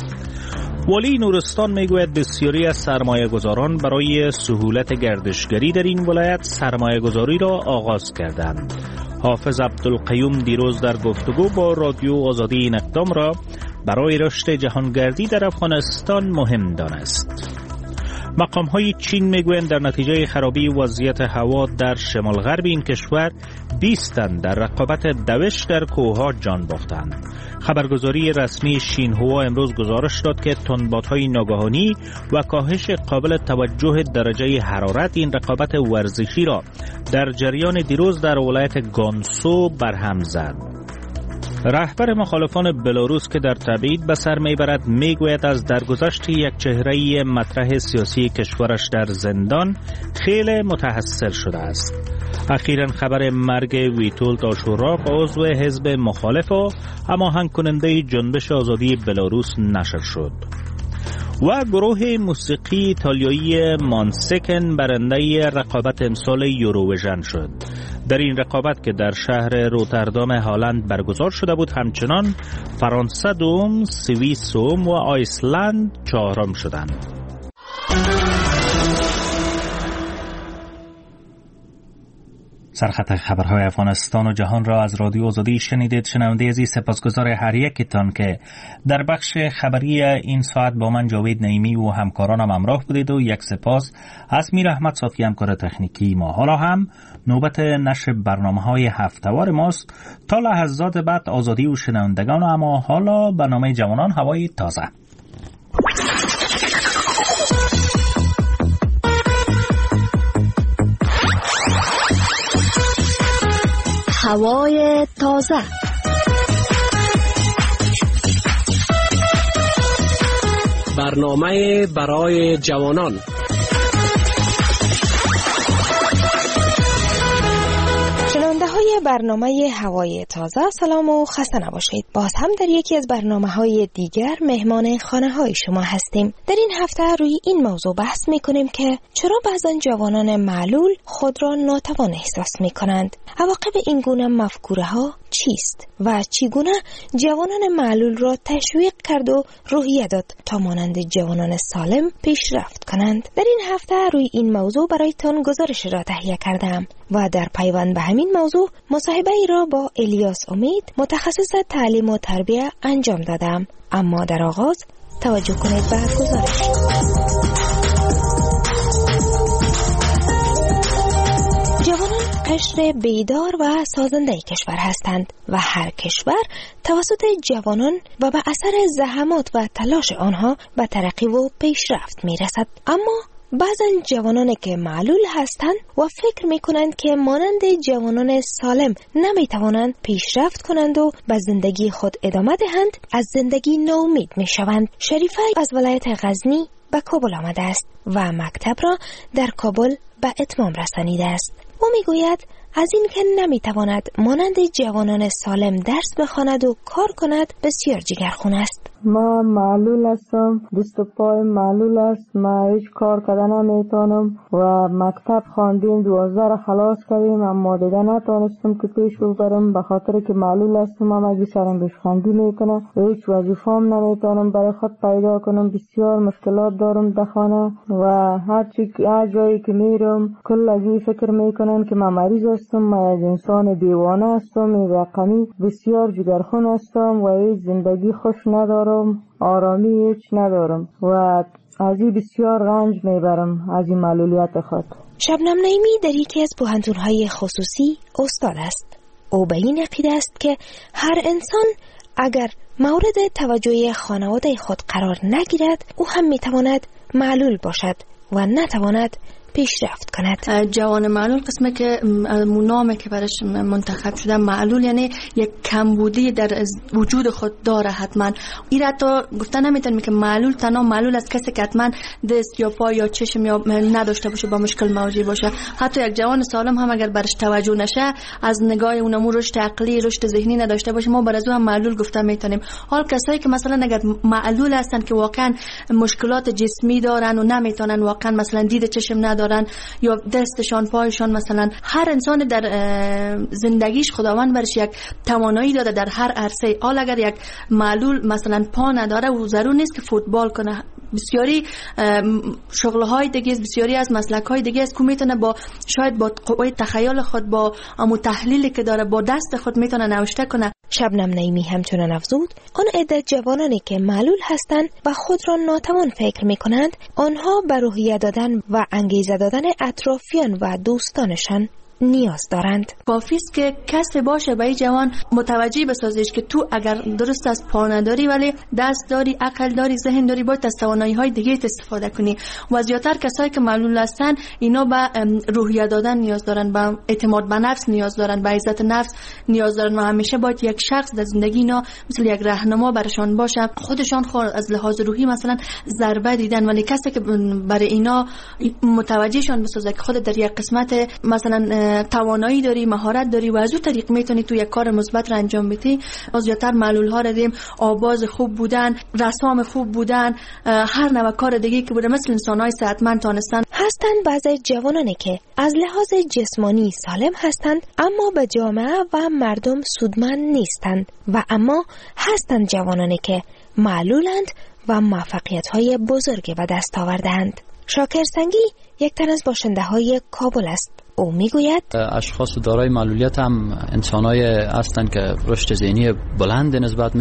والی نورستان میگوید بسیاری از سرمایه‌گذاران برای سهولت گردشگری در این ولایت سرمایه‌گذاری را آغاز کردند. حافظ عبدالقیوم دیروز در گفتگو با رادیو آزادی این اقدام را برای رشد جهانگردی در افغانستان مهم دانست. مقام‌های چین میگویند در نتیجه خرابی وضعیت هوا در شمال غرب این کشور 20 تن در رقابت دوش در کوه‌ها جان باختند. خبرگزاری رسمی شینهوا امروز گزارش داد که تندبادهای ناگهانی و کاهش قابل توجه درجه حرارت این رقابت ورزشی را در جریان دیروز در ولایت گانسو برهم زد. رهبر مخالفان بلاروس که در تبعید به سر میبرد میگوید از درگذشت یک چهره مطرح سیاسی کشورش در زندان خیلی متحسر شده است. اخیراً خبر مرگ ویتولت آشوراق عضو حزب مخالف و هماهنگ کننده جنبش آزادی بلاروس نشر شد. و گروه موسیقی ایتالیایی مانسکن برنده رقابت امسال یوروویژن شد. در این رقابت که در شهر روتردام هلند برگزار شده بود همچنان فرانسه دوم، سوئیس سوم و آیسلند چهارم شدند. سرخط خبرهای افغانستان و جهان را از رادیو آزادی شنیدید. شنونده عزیز سپاسگزار هر یکتان که در بخش خبری این ساعت با من جاوید نعیمی و همکارانم همراه بودید و یک سپاس از میر احمد صافی همکار تکنیکی ما. حالا هم نوبت نشر برنامه‌های هفته‌وار ماست. تا لحظات بعد آزادی و شنوندگان، اما حالا برنامه جوانان هوای تازه. هوای تازه. برنامه برای جوانان. شنونده‌های برنامه هوای تازه، سلام و خسته نباشید. باز هم در یکی از برنامه‌های دیگر مهمان خانه‌های شما هستیم. در این هفته روی این موضوع بحث می‌کنیم که چرا بعضن جوانان معلول خود را ناتوان احساس می‌کنند. عواقب این گونه مفکوره‌ها چیست و چگونه جوانان معلول را تشویق کرد و روحیه داد تا مانند جوانان سالم پیشرفت کنند. در این هفته روی این موضوع برایتان گزارش را تهیه کردم و در پیوند به همین موضوع مصاحبه ای را با الیاس امید متخصص تعلیم و تربیت انجام دادم. اما در آغاز توجه کنید به گزارش. جوانان قشر بیدار و سازنده کشور هستند و هر کشور توسط جوانان و به اثر زحمات و تلاش آنها به ترقی و پیشرفت می رسد. اما بعضا جوانانی که معلول هستند و فکر میکنند که مانند جوانان سالم نمیتوانند پیشرفت کنند و به زندگی خود ادامه دهند، از زندگی ناامید میشوند. شریفه از ولایت غزنی به کابل آمده است و مکتب را در کابل به اتمام رسانیده است. او میگوید از این که نمیتواند مانند جوانان سالم درس بخواند و کار کند بسیار جگرخون است. ما معلول هستم، دست و پای معلول است، ما هیچ کار کردن نمیتونم و مکتب خواندیم 12 را خلاص کردیم اما دیگه نتونستم که پیش ببرم به خاطر که معلول هستم. اگه سرم بشخندی میکنه و هیچ وظیفه‌ام نمیتونم برای خود پیدا کنم. بسیار مشکلات دارم در خانه و هر جایی که میرم کل از این فکر میکنن که من مریض هستم، من یک انسان دیوانه هستم، رقمی بسیار جگرخون هستم و هیچ زندگی خوش ندارم، آرامی هیچ ندارم و از این بسیار رنج میبرم از این معلولیت خود. شبنم نعیمی در یکی از پوهنتون‌های خصوصی استاد است. او به این عقیده است که هر انسان اگر مورد توجه خانواده خود قرار نگیرد او هم میتواند معلول باشد و نتواند پیشرفت کند. جوان معلول قسمه که نامه که برش منتخب شده، معلول یعنی یک کمبودی در وجود خود داره حتما. این را تا گفتن نمیتونیم که معلول تنها معلول از کسی که حتما دست یا پا یا چشم یا نداشته باشه با مشکل مواجه باشه. حتی یک جوان سالم هم اگر برش توجه نشه، از نگاه اونمو رشد عقلی رشد ذهنی نداشته باشه، ما برای هم معلول گفتن میتونیم. حال کسایی که مثلا اگر معلول هستن که واقعا مشکلات جسمی دارن و نمیتونن واقعا مثلا دید چشم ندارن یا دستشان پایشان، مثلا هر انسان در زندگیش خداوند برش یک توانایی داده در هر عرصه. حال اگر یک معلول مثلا پا نداره و ضرور نیست که فوتبال کنه، بسیاری شغل‌های دیگه، بسیاری از مسلک‌های دیگه است که میتونه با شاید با قوه تخیل خود، با امو تحلیلی که داره، با دست خود میتونه نوشته کنه. شبنم نعیمی همچنان افزود آن عده جوانانی که معلول هستند و خود را ناتوان فکر میکنند، آنها به روحیه دادن و انگیزه دادن اطرافیان و دوستانشان نیاز دارند. کافیست که کسی باشه به این جوان متوجه بسازیش که تو اگر درست از پا نداری ولی دست داری، عقل داری، ذهن داری، باید از توانایی‌های دیگه استفاده کنی. و زیاتر کسایی که معلول هستن اینا به روحیه دادن نیاز دارن، به اعتماد به نفس نیاز دارن، به عزت نفس نیاز دارن و همیشه باید یک شخص در زندگی اینا مثل یک راهنما برشان باشه. خودشان از لحاظ روحی مثلا ضربه دیدن، ولی کسی که برای اینا متوجهشان بسازه که خود در یک قسمت مثلا توانایی داری، مهارت داری و از اون طریق میتونی تو یک کار مثبت را انجام بدی. زیاتر معلول ها را دیم آواز خوب بودن، رسام خوب بودن، هر نوع کار دیگه که بوده مثل انسان‌های صحتمند تانستن. هستند بعضی جوانانی که از لحاظ جسمانی سالم هستند اما به جامعه و مردم سودمند نیستند و اما هستند جوانانی که معلولند و موفقیت‌های بزرگی به دست آورده‌اند. شاکر سنگی یک تن از باشنده‌های کابل است. او میگوید اشخاص دارای معلولیت هم انسانای هستند که رشد ذهنی بلند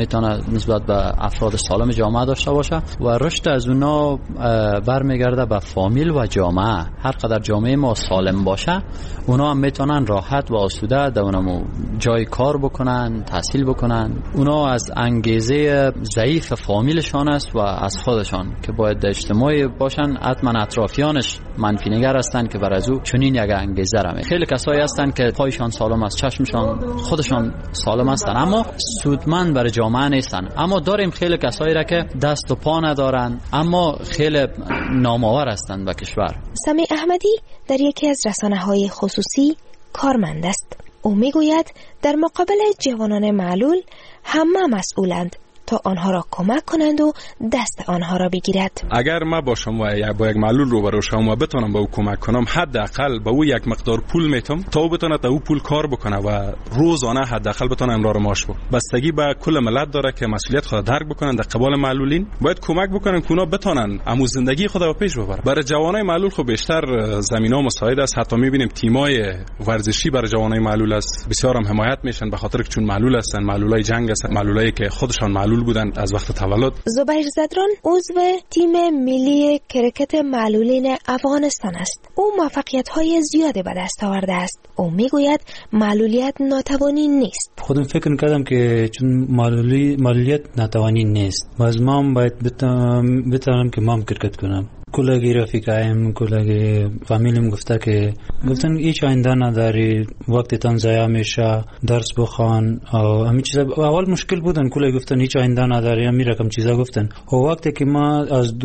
نسبت به افراد سالم جامعه داشته باشه و رشد از اونا برمیگرده به فامیل و جامعه. هر قدر جامعه ما سالم باشه اونا هم میتونن راحت و آسوده در اونمو جای کار بکنن، تحصیل بکنن. اونا از انگیزه ضعیف فامیلشان است و از خودشان که باید اجتماعی باشن. حتما اطرافیانش منفی نگر هستند که بر از او چنین یک انگیزه خیلی کسایی هستن که پایشان سالم است، چشمشان خودشان سالم هستن اما سودمند برای جامعه نیستن. اما داریم خیلی کسایی را که دست و پا ندارن اما خیلی نامآور هستند به کشور. سمی احمدی در یکی از رسانه‌های خصوصی کارمند است. او میگوید در مقابل جوانان معلول همه مسئولند تا آنها را کمک کنند و دست آنها را بگیرد. اگر ما باشم و با یک معلول روبرو شم و بتونم به او کمک کنم، حداقل به او یک مقدار پول میتم تا او بتونه تا او پول کار بکنه و روزانه حداقل بتونه امرار معاش بکنه. بستگی به کل ملت داره که مسئولیت خود درک بکنن. در قبال معلولین باید کمک بکنن که اونا بتونن امو زندگی خود رو پیش ببرن. برای جوانای معلول خب بیشتر زمینا مساعد است. حتی میبینیم تیمای ورزشی برای جوانای معلول است، بسیار هم حمایت میشن به خاطر که چون معلول هستن، معلولای جنگ هستن، معلولایی که خودشان معلول بودن از وقت تولد. زبیر زدران عضو تیم ملی کرکت معلولین افغانستان است. او موفقیت‌های زیادی به دست آورده است. او میگوید معلولیت ناتوانی نیست. خودم فکر کردم که چون معلولیت ناتوانی نیست، باز ما باید بتونم که کرکت کنم. کلگی رفیقایم کلگی فامیلیم گفتن هیچ آینده نداری، وقتتان ضایع میشه، درس بخوان و همین چیزا. اول مشکل بودن، کلی گفتن هیچ آینده نداری، همین رقم چیزا گفتن. و وقتی که ما از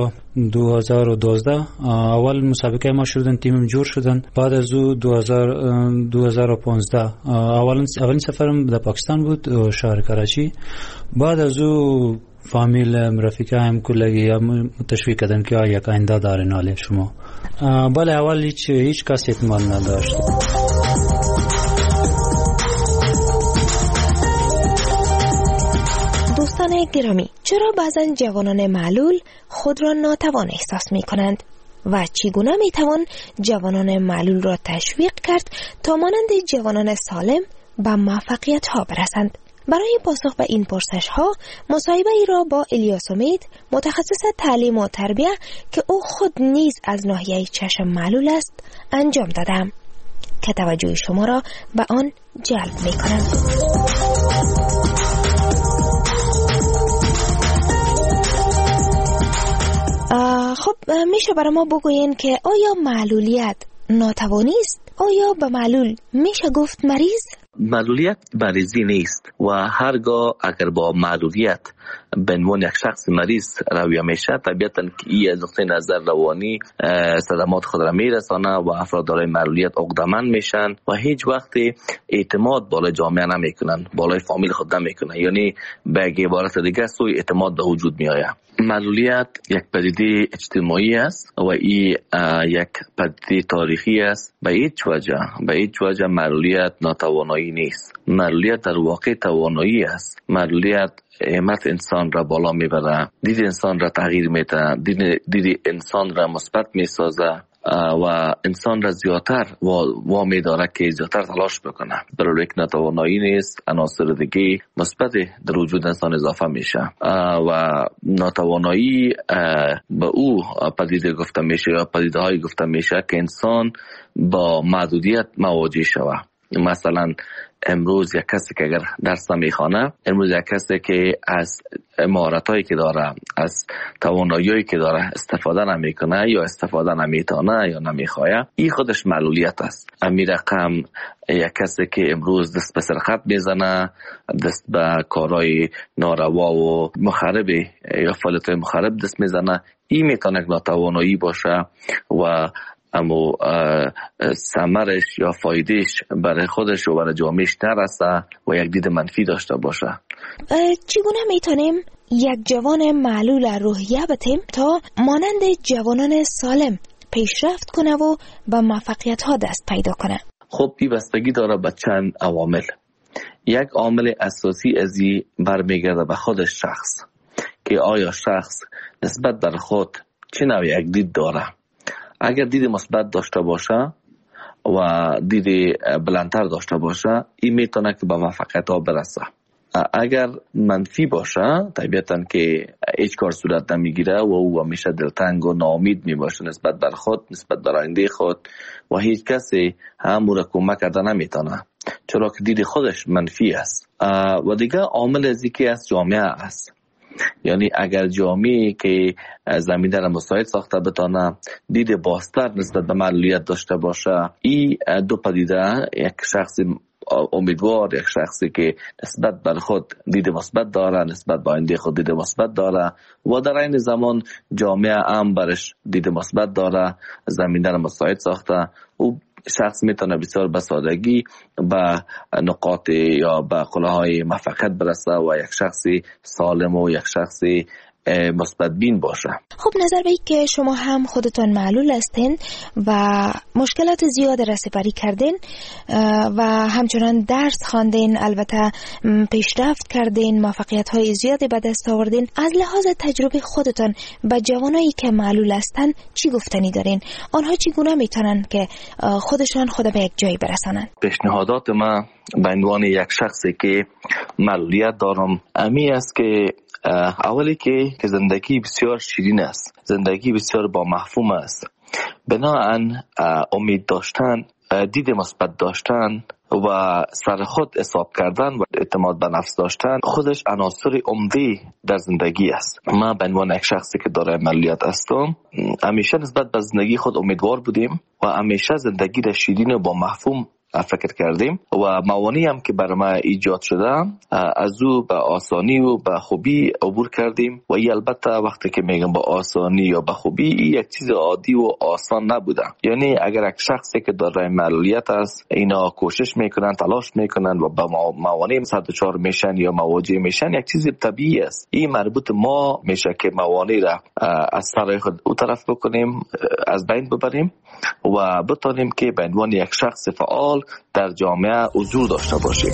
2012 اول مسابقه ما شدن، تیمم جور شدن. بعد از 2015 اولین سفرم در پاکستان بود، شهر کراچی. بعد از فامیل رفیقایم کلگی تشویق کردن که یک آینده دارین حالی شما. بله اول هیچ کس اعتماد نداشت. دوستان گرامی، چرا بعضا جوانان معلول خود را ناتوان احساس می کنند و چگونه می توان جوانان معلول را تشویق کرد تا مانند جوانان سالم به موفقیت ها برسند؟ برای پاسخ به این پرسش ها مصاحبه ای را با الیاس امید، متخصص تعلیم و تربیه که او خود نیز از ناحیه چشم معلول است، انجام دادم که توجه شما را به آن جلب می کنم. خب میشه برای ما بگوین که آیا معلولیت ناتوانی است؟ آیا به معلول میشه گفت مریض؟ معلولیت مریضی نیست و هرگاه اگر با معلولیت به عنوان یک شخص مریض رویه میشه، طبیعتاً که این از نقطه نظر روانی صدمات خود را میرسانه و افراد دارای معلولیت عقده‌مند میشن و هیچ وقت اعتماد بالای جامعه نمیکنن، بالای فامیل خود نمیکنن، یعنی به عبارت دیگه سوء اعتماد به وجود میآید. معلولیت یک پدیده اجتماعی است و این یک پدیده تاریخی است. به هیچ وجه معلولیت ناتوانایی نیست. معلولیت در واقع توانایی است. معلولیت همت انسان را بالا میبره، دید انسان را تغییر میده، دید انسان را مثبت میسازه و انسان را زیادتر وامی داره که زیادتر تلاش بکنه. برای یک ناتوانایی نیست، عناصر دیگه مثبت در وجود انسان اضافه میشه و ناتوانایی به او پدیده گفته میشه یا پدیده های گفته میشه که انسان با محدودیت مواجه شوه. مثلا امروز یک کسی که اگر درس نمیخوانه، امروز یک کسی که از مهارتایی که داره، از توانایی‌هایی که داره استفاده نمیکنه یا استفاده نمیتونه یا نمیخواه، این خودش معلولیت است. همین رقم یک کسی که امروز دست به سرقت میزنه، دست به کارهای ناروا و مخرب یا فعالیت‌های مخرب دست میزنه، این میتونه ناتوانایی باشه و اما ثمرش یا فایدهش برای خودش و برای جامعهش نرسه و یک دید منفی داشته باشه. چگونه میتونیم یک جوان معلول روحیه بتیم تا مانند جوانان سالم پیشرفت کنه و به موفقیت ها دست پیدا کنه؟ خب این بستگی داره به چند عوامل. یک عامل اساسی از این برمیگرده به خود شخص که آیا شخص نسبت در خود چه نوع یک دید داره. اگر دید مثبت داشته باشه و دید بلندتر داشته باشه، این میتونه که به موفقیت ها برسه. اگر منفی باشه، طبیعتاً که هیچ کار صورت نمیگیره و او همیشه دلتنگ و ناامید میباشه نسبت بر خود، نسبت بر آینده خود و هیچ کسی هم او را کمک کرده نمیتونه، چرا که دید خودش منفی است. و دیگه عامل از اینکه از جامعه است. یعنی اگر جامعه که زمینه را مساعد ساخته بتانه، دید بازتر نسبت به معلولیت داشته باشه، این دو پدیده، یک شخص امیدوار، یک شخصی که نسبت بر خود دید مثبت داره، نسبت به آینده خود دید مثبت داره و در این زمان جامعه هم برش دید مثبت داره، زمینه را مساعد ساخته، او شخص میتونه بسیار به سادگی به نقاط یا به قله‌های موفقیت برسه و یک شخصی سالم و یک شخصی مثبت بین باشه. خب نظر به که شما هم خودتون معلول هستین و مشکلات زیاد را سپری کردین و همچنان درس خواندین، البته پیشرفت کردین، موفقیت های زیادی به دست آوردین، از لحاظ تجربه خودتون به جوانایی که معلول هستن چی گفتنی دارین؟ آنها چگونه میتونن که خودشان خود به یک جایی برسانن؟ پیشنهادات من به عنوان یک شخصی که معلولیت دارم امی است که اولی که زندگی بسیار شیرین است، زندگی بسیار با مفهوم است. بنابراین امید داشتن، دید مثبت داشتن و سر خود حساب کردن و اعتماد به نفس داشتن خودش عناصر عمده در زندگی است. من به عنوان یک شخصی که دارای معلولیت هستم همیشه نسبت به زندگی خود امیدوار بودیم و همیشه زندگی را شیرین و با مفهوم فکر کردیم و موانعی هم که برای ما ایجاد شده از او به آسانی و به خوبی عبور کردیم و این البته وقتی که میگم با آسانی یا به خوبی این یک چیز عادی و آسان نبوده. یعنی اگر یک شخصی که دارای معلولیت است اینا کوشش میکنن تلاش میکنن و به موانع دچار میشن یا مواجه میشن یک چیز طبیعی است. این مربوط ما میشه که موانع را از سر خود او طرف بکنیم از بین ببریم و بتونیم که به عنوان یک شخص فعال در جامعه حضور داشته باشیم.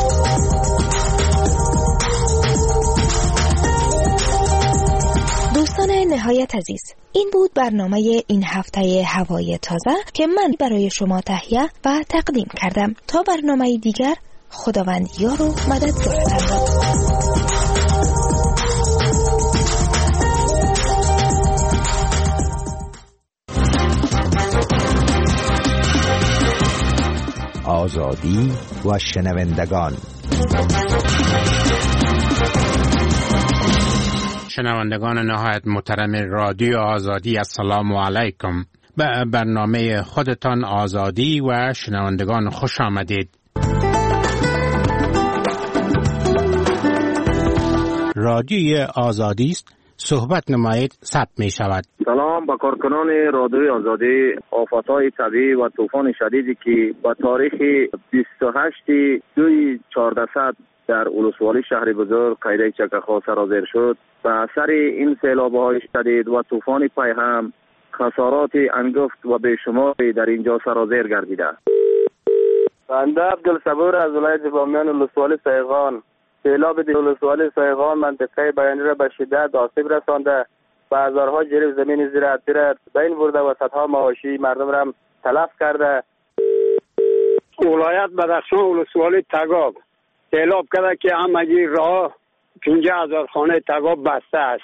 دوستان نهایت عزیز، این بود برنامه این هفته هوای تازه که من برای شما تهیه و تقدیم کردم. تا برنامه دیگر، خداوند یار و مددگارتان. آزادی و شنوندگان. شنوندگان نهایت محترم رادیو آزادی، السلام علیکم. به برنامه خودتان آزادی و شنوندگان خوش آمدید. رادیو آزادی است، صحبت نمایید، ثبت می شود. سلام به کارکنان رادیوی آزادی. آفت‌های طبیعی و طوفان شدیدی که با تاریخ 28/2/1400 در ولسوالی شهر بزرگ قیده چکخا سرازیر شد، به اثر این سیلاب‌های شدید و طوفان پی هم خسارات انگفت و بیشمار در اینجا سرازیر گردیده. بنده عبدالصبور از ولایت بامیان ولسوالی سیغان. سیلاب در ولسوالی سیغان منطقه بیانی را به شدت آسیب رسانده، بازارها جریف زمین زراعتی را بین برده و صدها مواشی مردم را تلف کرده. ولایت بدخشان ولسوالی تگاب سیلاب کرده که همگی راه 50,000 خانه تگاب بسته است.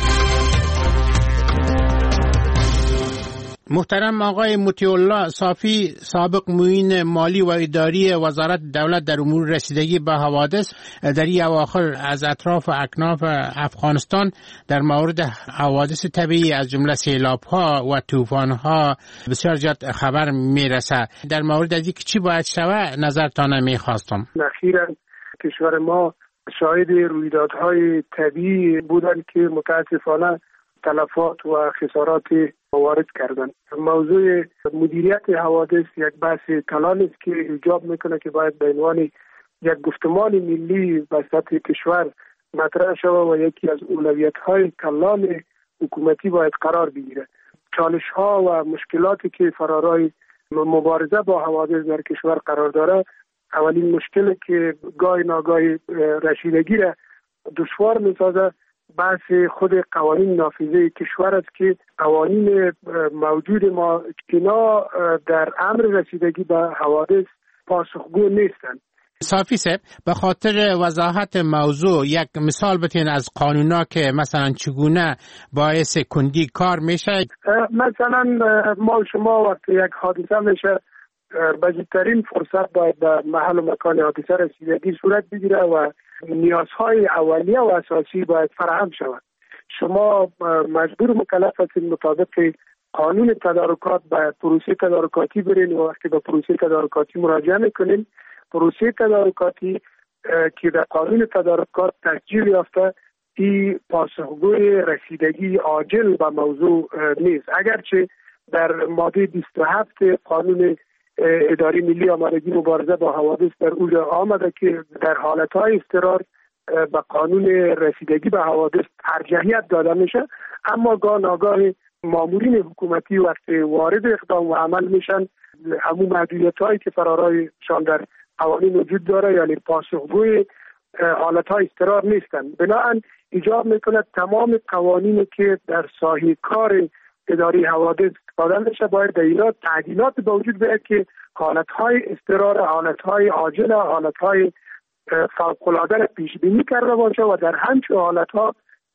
محترم آقای مطیع الله صافی، سابق معین مالی و اداری وزارت دولت در امور رسیدگی به حوادث، در این اواخر از اطراف و اکناف افغانستان در مورد حوادث طبیعی از جمله سیلاب‌ها و طوفان‌ها بسیار زیاد خبر میرسه. در مورد از اینکه چی باید شود نظرتان میخواستم. اخیراً کشور ما شاهد رویدادهای طبیعی بودند که متاسفانه تلفات و خسارات وارد کردند. موضوع مدیریت حوادث یک بحث کلان است که ایجاب میکنه که باید به عنوان یک گفتمان ملی به سطح کشور مطرح شود و یکی از اولویت‌های کلان حکومتی باید قرار بگیره. چالش‌ها و مشکلاتی که فرارای مبارزه با حوادث در کشور قرار داره، اولین مشکلی که گاهی ناگاهی رسیدگی را دشوار می‌سازه بحث خود قوانین نافذه کشور است که قوانین موجود ما اینا در امر رسیدگی به حوادث پاسخگو نیستند. صافی صاحب، به خاطر وضاحت موضوع یک مثال بتین از قانونا که مثلا چگونه باعث کندی کار میشه؟ مثلا ما شما وقتی یک حادثه میشه بزرگترین فرصت باید به محل و مکان حادثه رسیدگی صورت بگیره و نیازهای اولیه و اساسی باید فراهم شود. شما مجبور مکلف هستید مطابق قانون تدارکات به پروسه تدارکاتی برین و وقتی به پروسه تدارکاتی مراجعه میکنین، پروسه تدارکاتی که در قانون تدارکات تسجیل یافته این پاسخگوی رسیدگی عاجل به موضوع نیست، اگرچه در ماده 27 قانون اداره ملی آمادگی مبارزه با حوادث در اونجا آمده که در حالتهای اضطرار به قانون رسیدگی به حوادث ارجحیت داده میشه، اما ناگاه مامورین حکومتی وقتی وارد اقدام و عمل میشن همون محدودیت‌هایی که فرارایشان در قوانین وجود داره یعنی پاسخگوی حالتهای اضطرار نیستن. بنابراین ایجاب میکنه تمام قوانینی که در ساحه کار اداره حوادث استفاده میشه باید در اینا تعدیلات به وجود بیاید که حالتهای اضطرار، حالتهای عاجل، حالتهای فوق‌العاده را پیش بینی کرده باشه و در همچون حالتها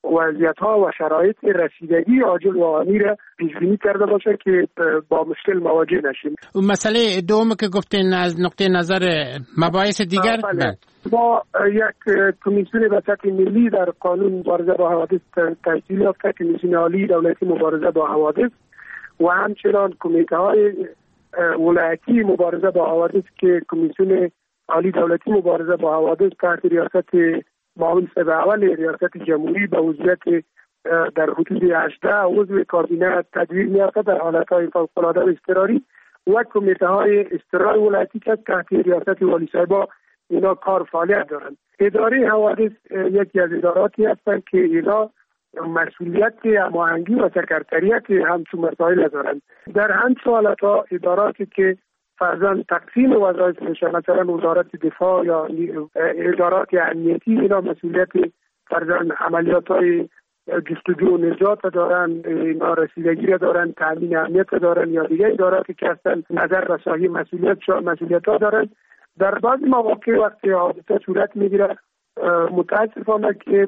وضعیت‌ها و شرایط رسیدگی عاجل و آنی را پیش‌بینی کرده باشه که با مشکل مواجه نشیم. مسئله دوم که گفتین از نقطه نظر مباحث دیگر، ما یک کمیسیون به سطح ملی در قانون مبارزه با حوادث تشکیل یافته، کمیسیون عالی دولتی مبارزه با حوادث و همچنان کمیته‌های ولایتی مبارزه با حوادث که کمیسیون عالی دولتی مبارزه با حوادث تحت ریاست معاون صدر اول ریاست جمهوری به عضویت در حدود 18 عضو کابینه تدوین می‌یافته در حالت‌های فوق‌العاده و اضطراری و کمیته‌های اضطراری ولایتی که تحت ریاست والی صاحبا اینا کار فعالیت دارند. اداره حوادث یکی از اداراتی هستند که اینا مسئولیت هماهنگی و سکرتریت همچون مسائل دارند. در همچون حالت‌ها اداراتی که فرضاً تقسیم وظایف میشه، مثلا وزارت دفاع یا ادارات امنیتی، اینا مسئولیت فرضاً عملیات‌های جستجو و نجات دارن، اینا رسیدگی دارن، تامین امنیت دارن، یا دیگه اداراتی که هستن نظر رسانی مسئولیت‌ها دارن. در بعض مواقع وقتی حادثه صورت میگیره متاسفانه که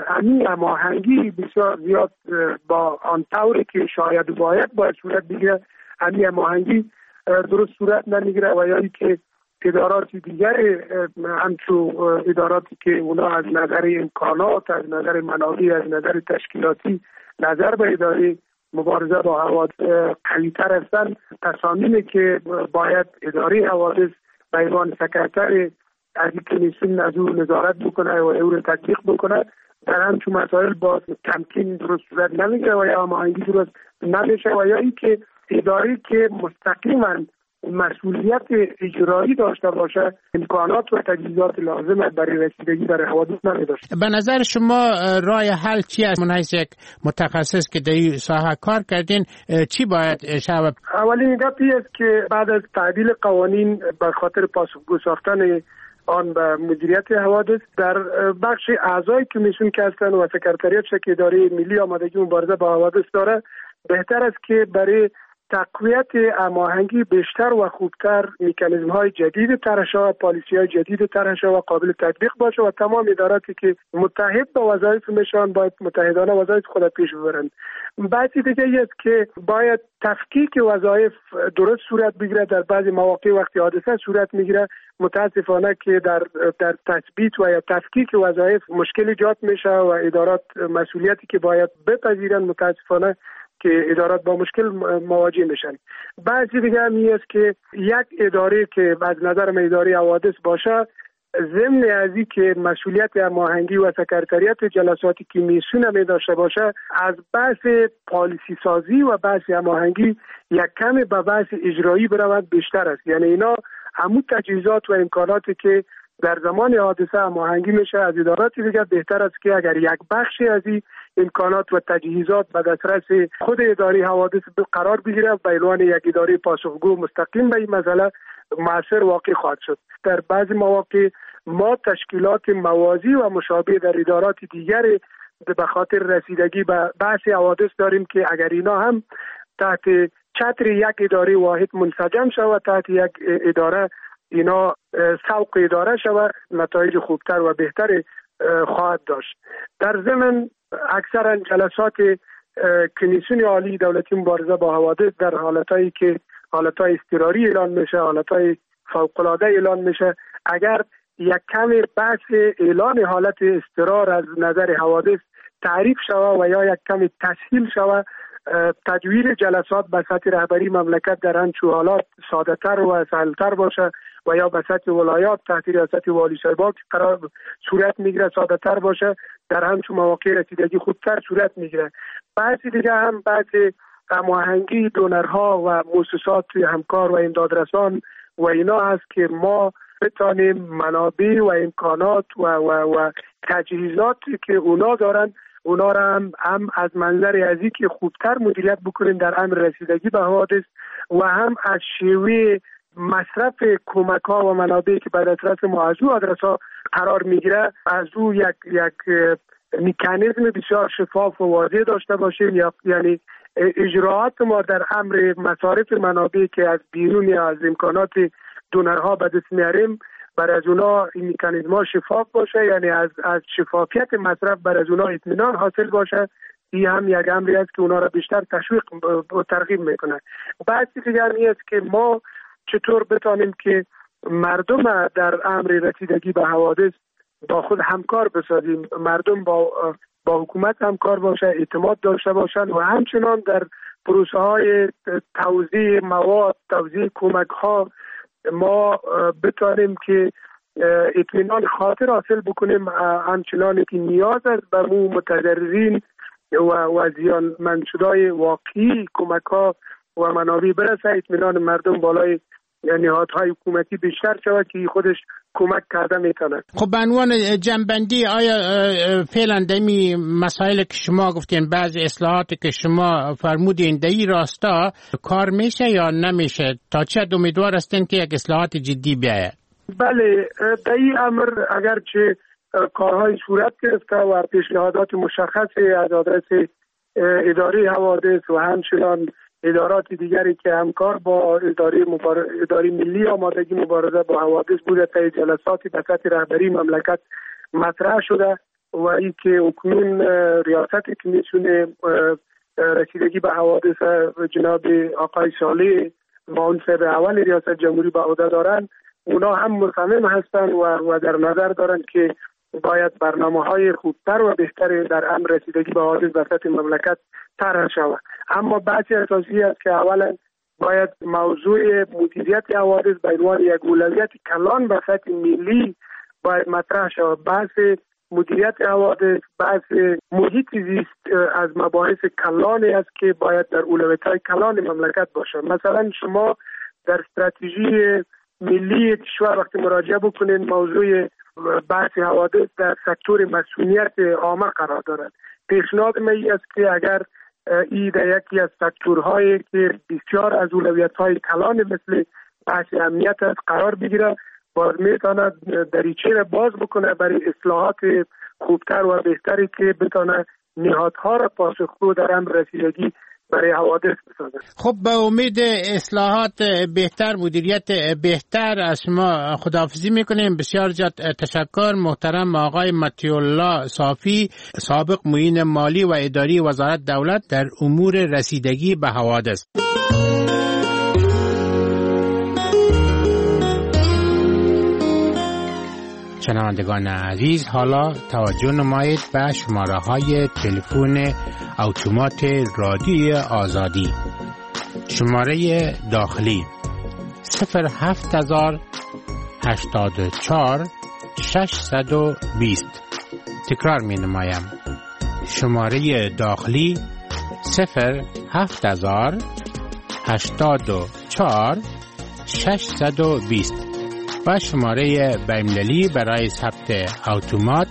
هماهنگی بسیار زیاد با آن طوری که شاید باید صورت بگیره، هماهنگی درست صورت نمیگیره و یا که ادارات دیگر همچون اداراتی که اونا از نظر امکانات، از نظر منابع، از نظر تشکیلاتی نظر به اداره مبارزه با حوادث قوی‌تر هستند، تصامیمی که باید اداره حوادث به عنوان سکرتر از این کمیسیون از او نظارت بکنه و او رو تطبیق بکنه، در همچون مسائل با تمکین درست صورت نمیگیره و یا هماهنگی درست نمیشه و یا اینکه اداره که مستقیما مسئولیت اجرایی داشته باشه امکانات و تجهیزات لازم برای رسیدگی در حوادث نداشته. به نظر شما راه حل چی است؟ من حیث یک متخصص که در این ساحه کار کردین چی باید شود؟ اولین گپی است که بعد از تعدیل قوانین به خاطر پاسخگو ساختن آن به مدیریت حوادث در بخش اعضای کمیسیون که هستند و سکرتریات که اداره ملی آمادگی مبارزه با حوادث داره، بهتر است که برای تقویت هماهنگی بیشتر و خوبتر مکانیزم های جدید طرح شود، پالیسی های جدید طرح شود و قابل تطبیق باشه و تمام اداراتی که متحد به وظایف میشن باید متحدانه وظایف خود پیش ببرند. بعضی دیگه است که باید تفکیک وظایف درست صورت بگیره. در بعضی مواقع وقتی حادثه صورت میگیره متاسفانه که در تثبیت و یا تفکیک وظایف مشکل ایجاد میشه و ادارات مسئولیتی که باید بپذیرن متاسفانه که ادارات با مشکل مواجه میشن. بعضی دیگه هم است که یک اداره که از نظر من اداره حوادث باشه، ضمن از این که مسئولیت هماهنگی و سکرتریت جلساتی که میسونه می داشته باشه، از بحث پالیسی سازی و بحث هماهنگی یک کمی به بحث اجرایی برود بیشتر است. یعنی اینا همون تجهیزات و امکاناتی که در زمان حادثه هماهنگی میشه از ادارات دیگه، بهتر است که اگر یک بخشی از این امکانات و تجهیزات به دسترس خود اداره حوادث قرار بگیره، به عنوان یک اداره پاسخگو مستقیم به این مسئله مؤثر واقع خواهد شد. در بعضی مواقع ما تشکیلات موازی و مشابه در ادارات دیگر به خاطر رسیدگی به بحث حوادث داریم که اگر اینا هم تحت چتر یک اداره واحد منسجم شود، تحت یک اداره اینا سوق اداره شود، نتایج خوبتر و بهتر خواهد داشت. در ضمن اکثرا جلسات کمیسیون عالی دولتی مبارزه با حوادث در حالتایی که حالتهای اضطراری اعلان میشه، حالتهای فوق‌العاده اعلان میشه، اگر یک کمی بحث اعلان حالت اضطرار از نظر حوادث تعریف شود و یا یک کمی تسهیل شود، تدویر جلسات به سطح رهبری مملکت در همچون حالات ساده تر و سهلتر باشه و یا به سطح ولایات تحت ریاست والی صاحبا قرار صورت میگیره ساده تر باشه، در همچون مواقع رسیدگی خوبتر صورت میگیره. بعضی دیگه هم بعض هماهنگی دونرها و مؤسسات همکار و امدادرسان و اینا هست که ما بتانیم منابع و امکانات و تجهیزاتی که اونا دارن اونا را هم از منظر ازی که خوبتر مدیریت بکنیم در امر رسیدگی به حوادث و هم از شیوه مصرف کمک ها و منابعی که به دسترس ما از او آدرس‌ها قرار میگیره از او یک مکانیزم بسیار شفاف و واضح داشته باشیم، یعنی اجراعات ما در امر مصارف منابعی که از بیرون یا از امکانات دونرها به دست میاریم برای از اونا این مکانیزم‌ها شفاف باشه، یعنی از شفافیت مصرف برای از اونا اطمینان حاصل باشه. این هم یک امری است که اونا را بیشتر تشویق و ترغیب میکنه. بعضی دیگر است که ما چطور بتانیم که مردم در امر رسیدگی به حوادث با خود همکار بسازیم، مردم با حکومت همکار باشه، اعتماد داشته باشند و همچنان در پروسه های توزیع مواد، توزیع کمک ها ما بتانیم که اطمینان خاطر حاصل بکنیم، همچنان که نیاز است به مو متضررین و زیانمندشده‌های واقعی کمک ها و منابع برسه، اطمینان مردم بالای نهادهای حکومتی بیشتر شود که خودش کمک کرده میتونه. خب به عنوان جنبندی، آیا فعلا دمی مسائل که شما گفتین، بعضی اصلاحاتی که شما فرمودین در این راستا کار میشه یا نمیشه؟ تا چه امیدوار هستین که یک اصلاحات جدی بیاید؟ بله، در این امر اگرچه کارهای صورت گرفته و پیشنهادات مشخصی از آدرس اداره حوادث و همچنان ادارات دیگری که همکار با اداره ملی آمادگی مبارزه با حوادث بوده تا جلساتی به سطح رهبری مملکت مطرح شده و این که اکنون ریاست کمیسیون رسیدگی به حوادث جناب آقای صالح معاون اول ریاست جمهوری به عهده دارن، اونا هم مصمم هستند و در نظر دارن که باید برنامه‌های خوبتر و بهتر در امر رسیدگی به حوادث به سطح مملکت طرح شود. اما بحثی اساسی است که اولا باید موضوع مدیریت حوادث به عنوان یک اولویت کلان به سطح ملی باید مطرح شود. بحث مدیریت حوادث، بحث محیط زیست از مباحث کلانی است که باید در اولویت‌های کلان مملکت باشه. مثلا شما در استراتژی ملی کشور وقتی مراجعه بکنین، موضوع بحث حوادث در سکتور مسئولیت عامه قرار دارد. پیشنهاد من است که اگر این در یکی از سکتورهایی که بسیار از اولویت‌های کلان مثل بحث امنیت است قرار بگیرد، باز میتواند دریچه را باز بکنه برای اصلاحات خوبتر و بهتری که بتونه نهادها را پاسخگو در امر رسیدگی برای حوادث بسازه. خب به امید اصلاحات بهتر، مدیریت بهتر، از شما خداحافظی میکنیم. بسیار تشکر محترم آقای مطیع الله صافی، سابق معین مالی و اداری وزارت دولت در امور رسیدگی به حوادث. شنوندگان عزیز، حالا توجه نمایید به شماره های تلفن اتومات رادیو آزادی. شماره داخلی 07084 620. تکرار می نمایم. شماره داخلی 07084 620 و شماره بین‌المللی برای ثبت اتومات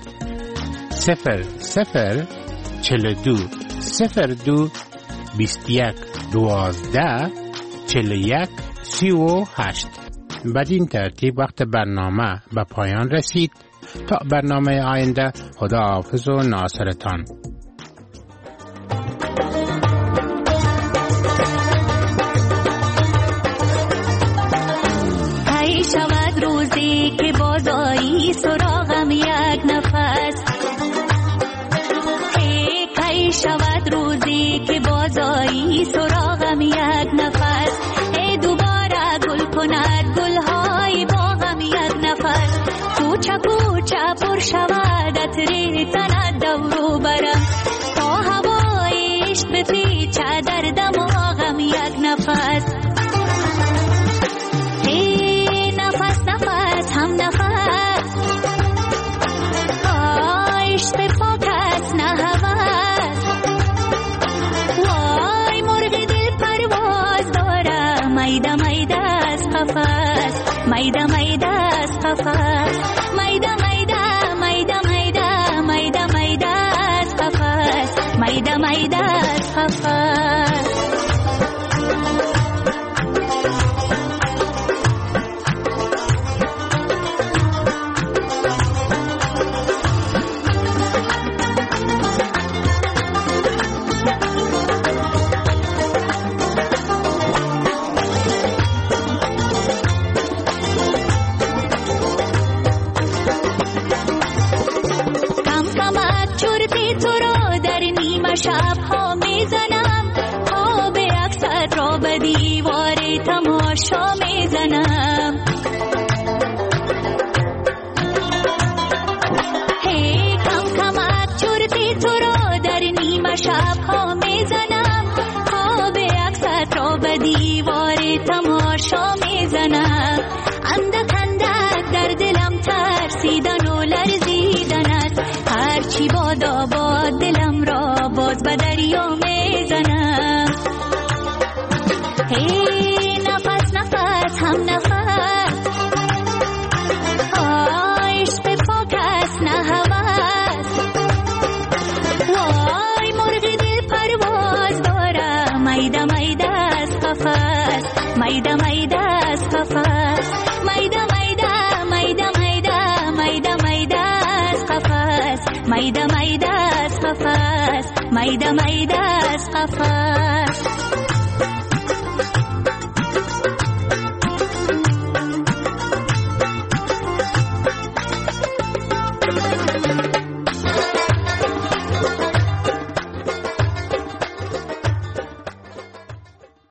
0042 02 21 12 41 38. بدین ترتیب وقت برنامه به پایان رسید. تا برنامه آینده، خداحافظ و ناصرتان. روزی که بازایی سراغم یک نفس، کی شود روزی که بازایی سراغم یک نفس، دوباره گل کند گلهای باغم یک نفس، کوچه کوچه پر شود عطری تند دورو برم، تا هوای عشق بپیچه در دماغم یک نفس. هم نفس عشق پاک است نه هوس، وای مرغ دل پرواز دارم، میده میده از قفس، میده میده از قفس، میده میده میده میده میده میده از قفس، میده میده از قفس. عکست را به دیوار تماشا میزنم. هی کم کمک چرتی تو را در نیمه شب ها میزنم. خواب عکست را به دیوار تماشا میزنم. اندک اندک در دلم ترسیدن و لرزیدن است. هرچی بادا باد دلم را باز به دریا میزنم. هی نفس نفس هم نفس، عشق پاک است نه هوس. وای مرغ دل پرواز دارم، میده میده از قفس، میده میده از قفس، میده میده میده میده میده میده از قفس، میده میده از قفس، میده میده از قفس.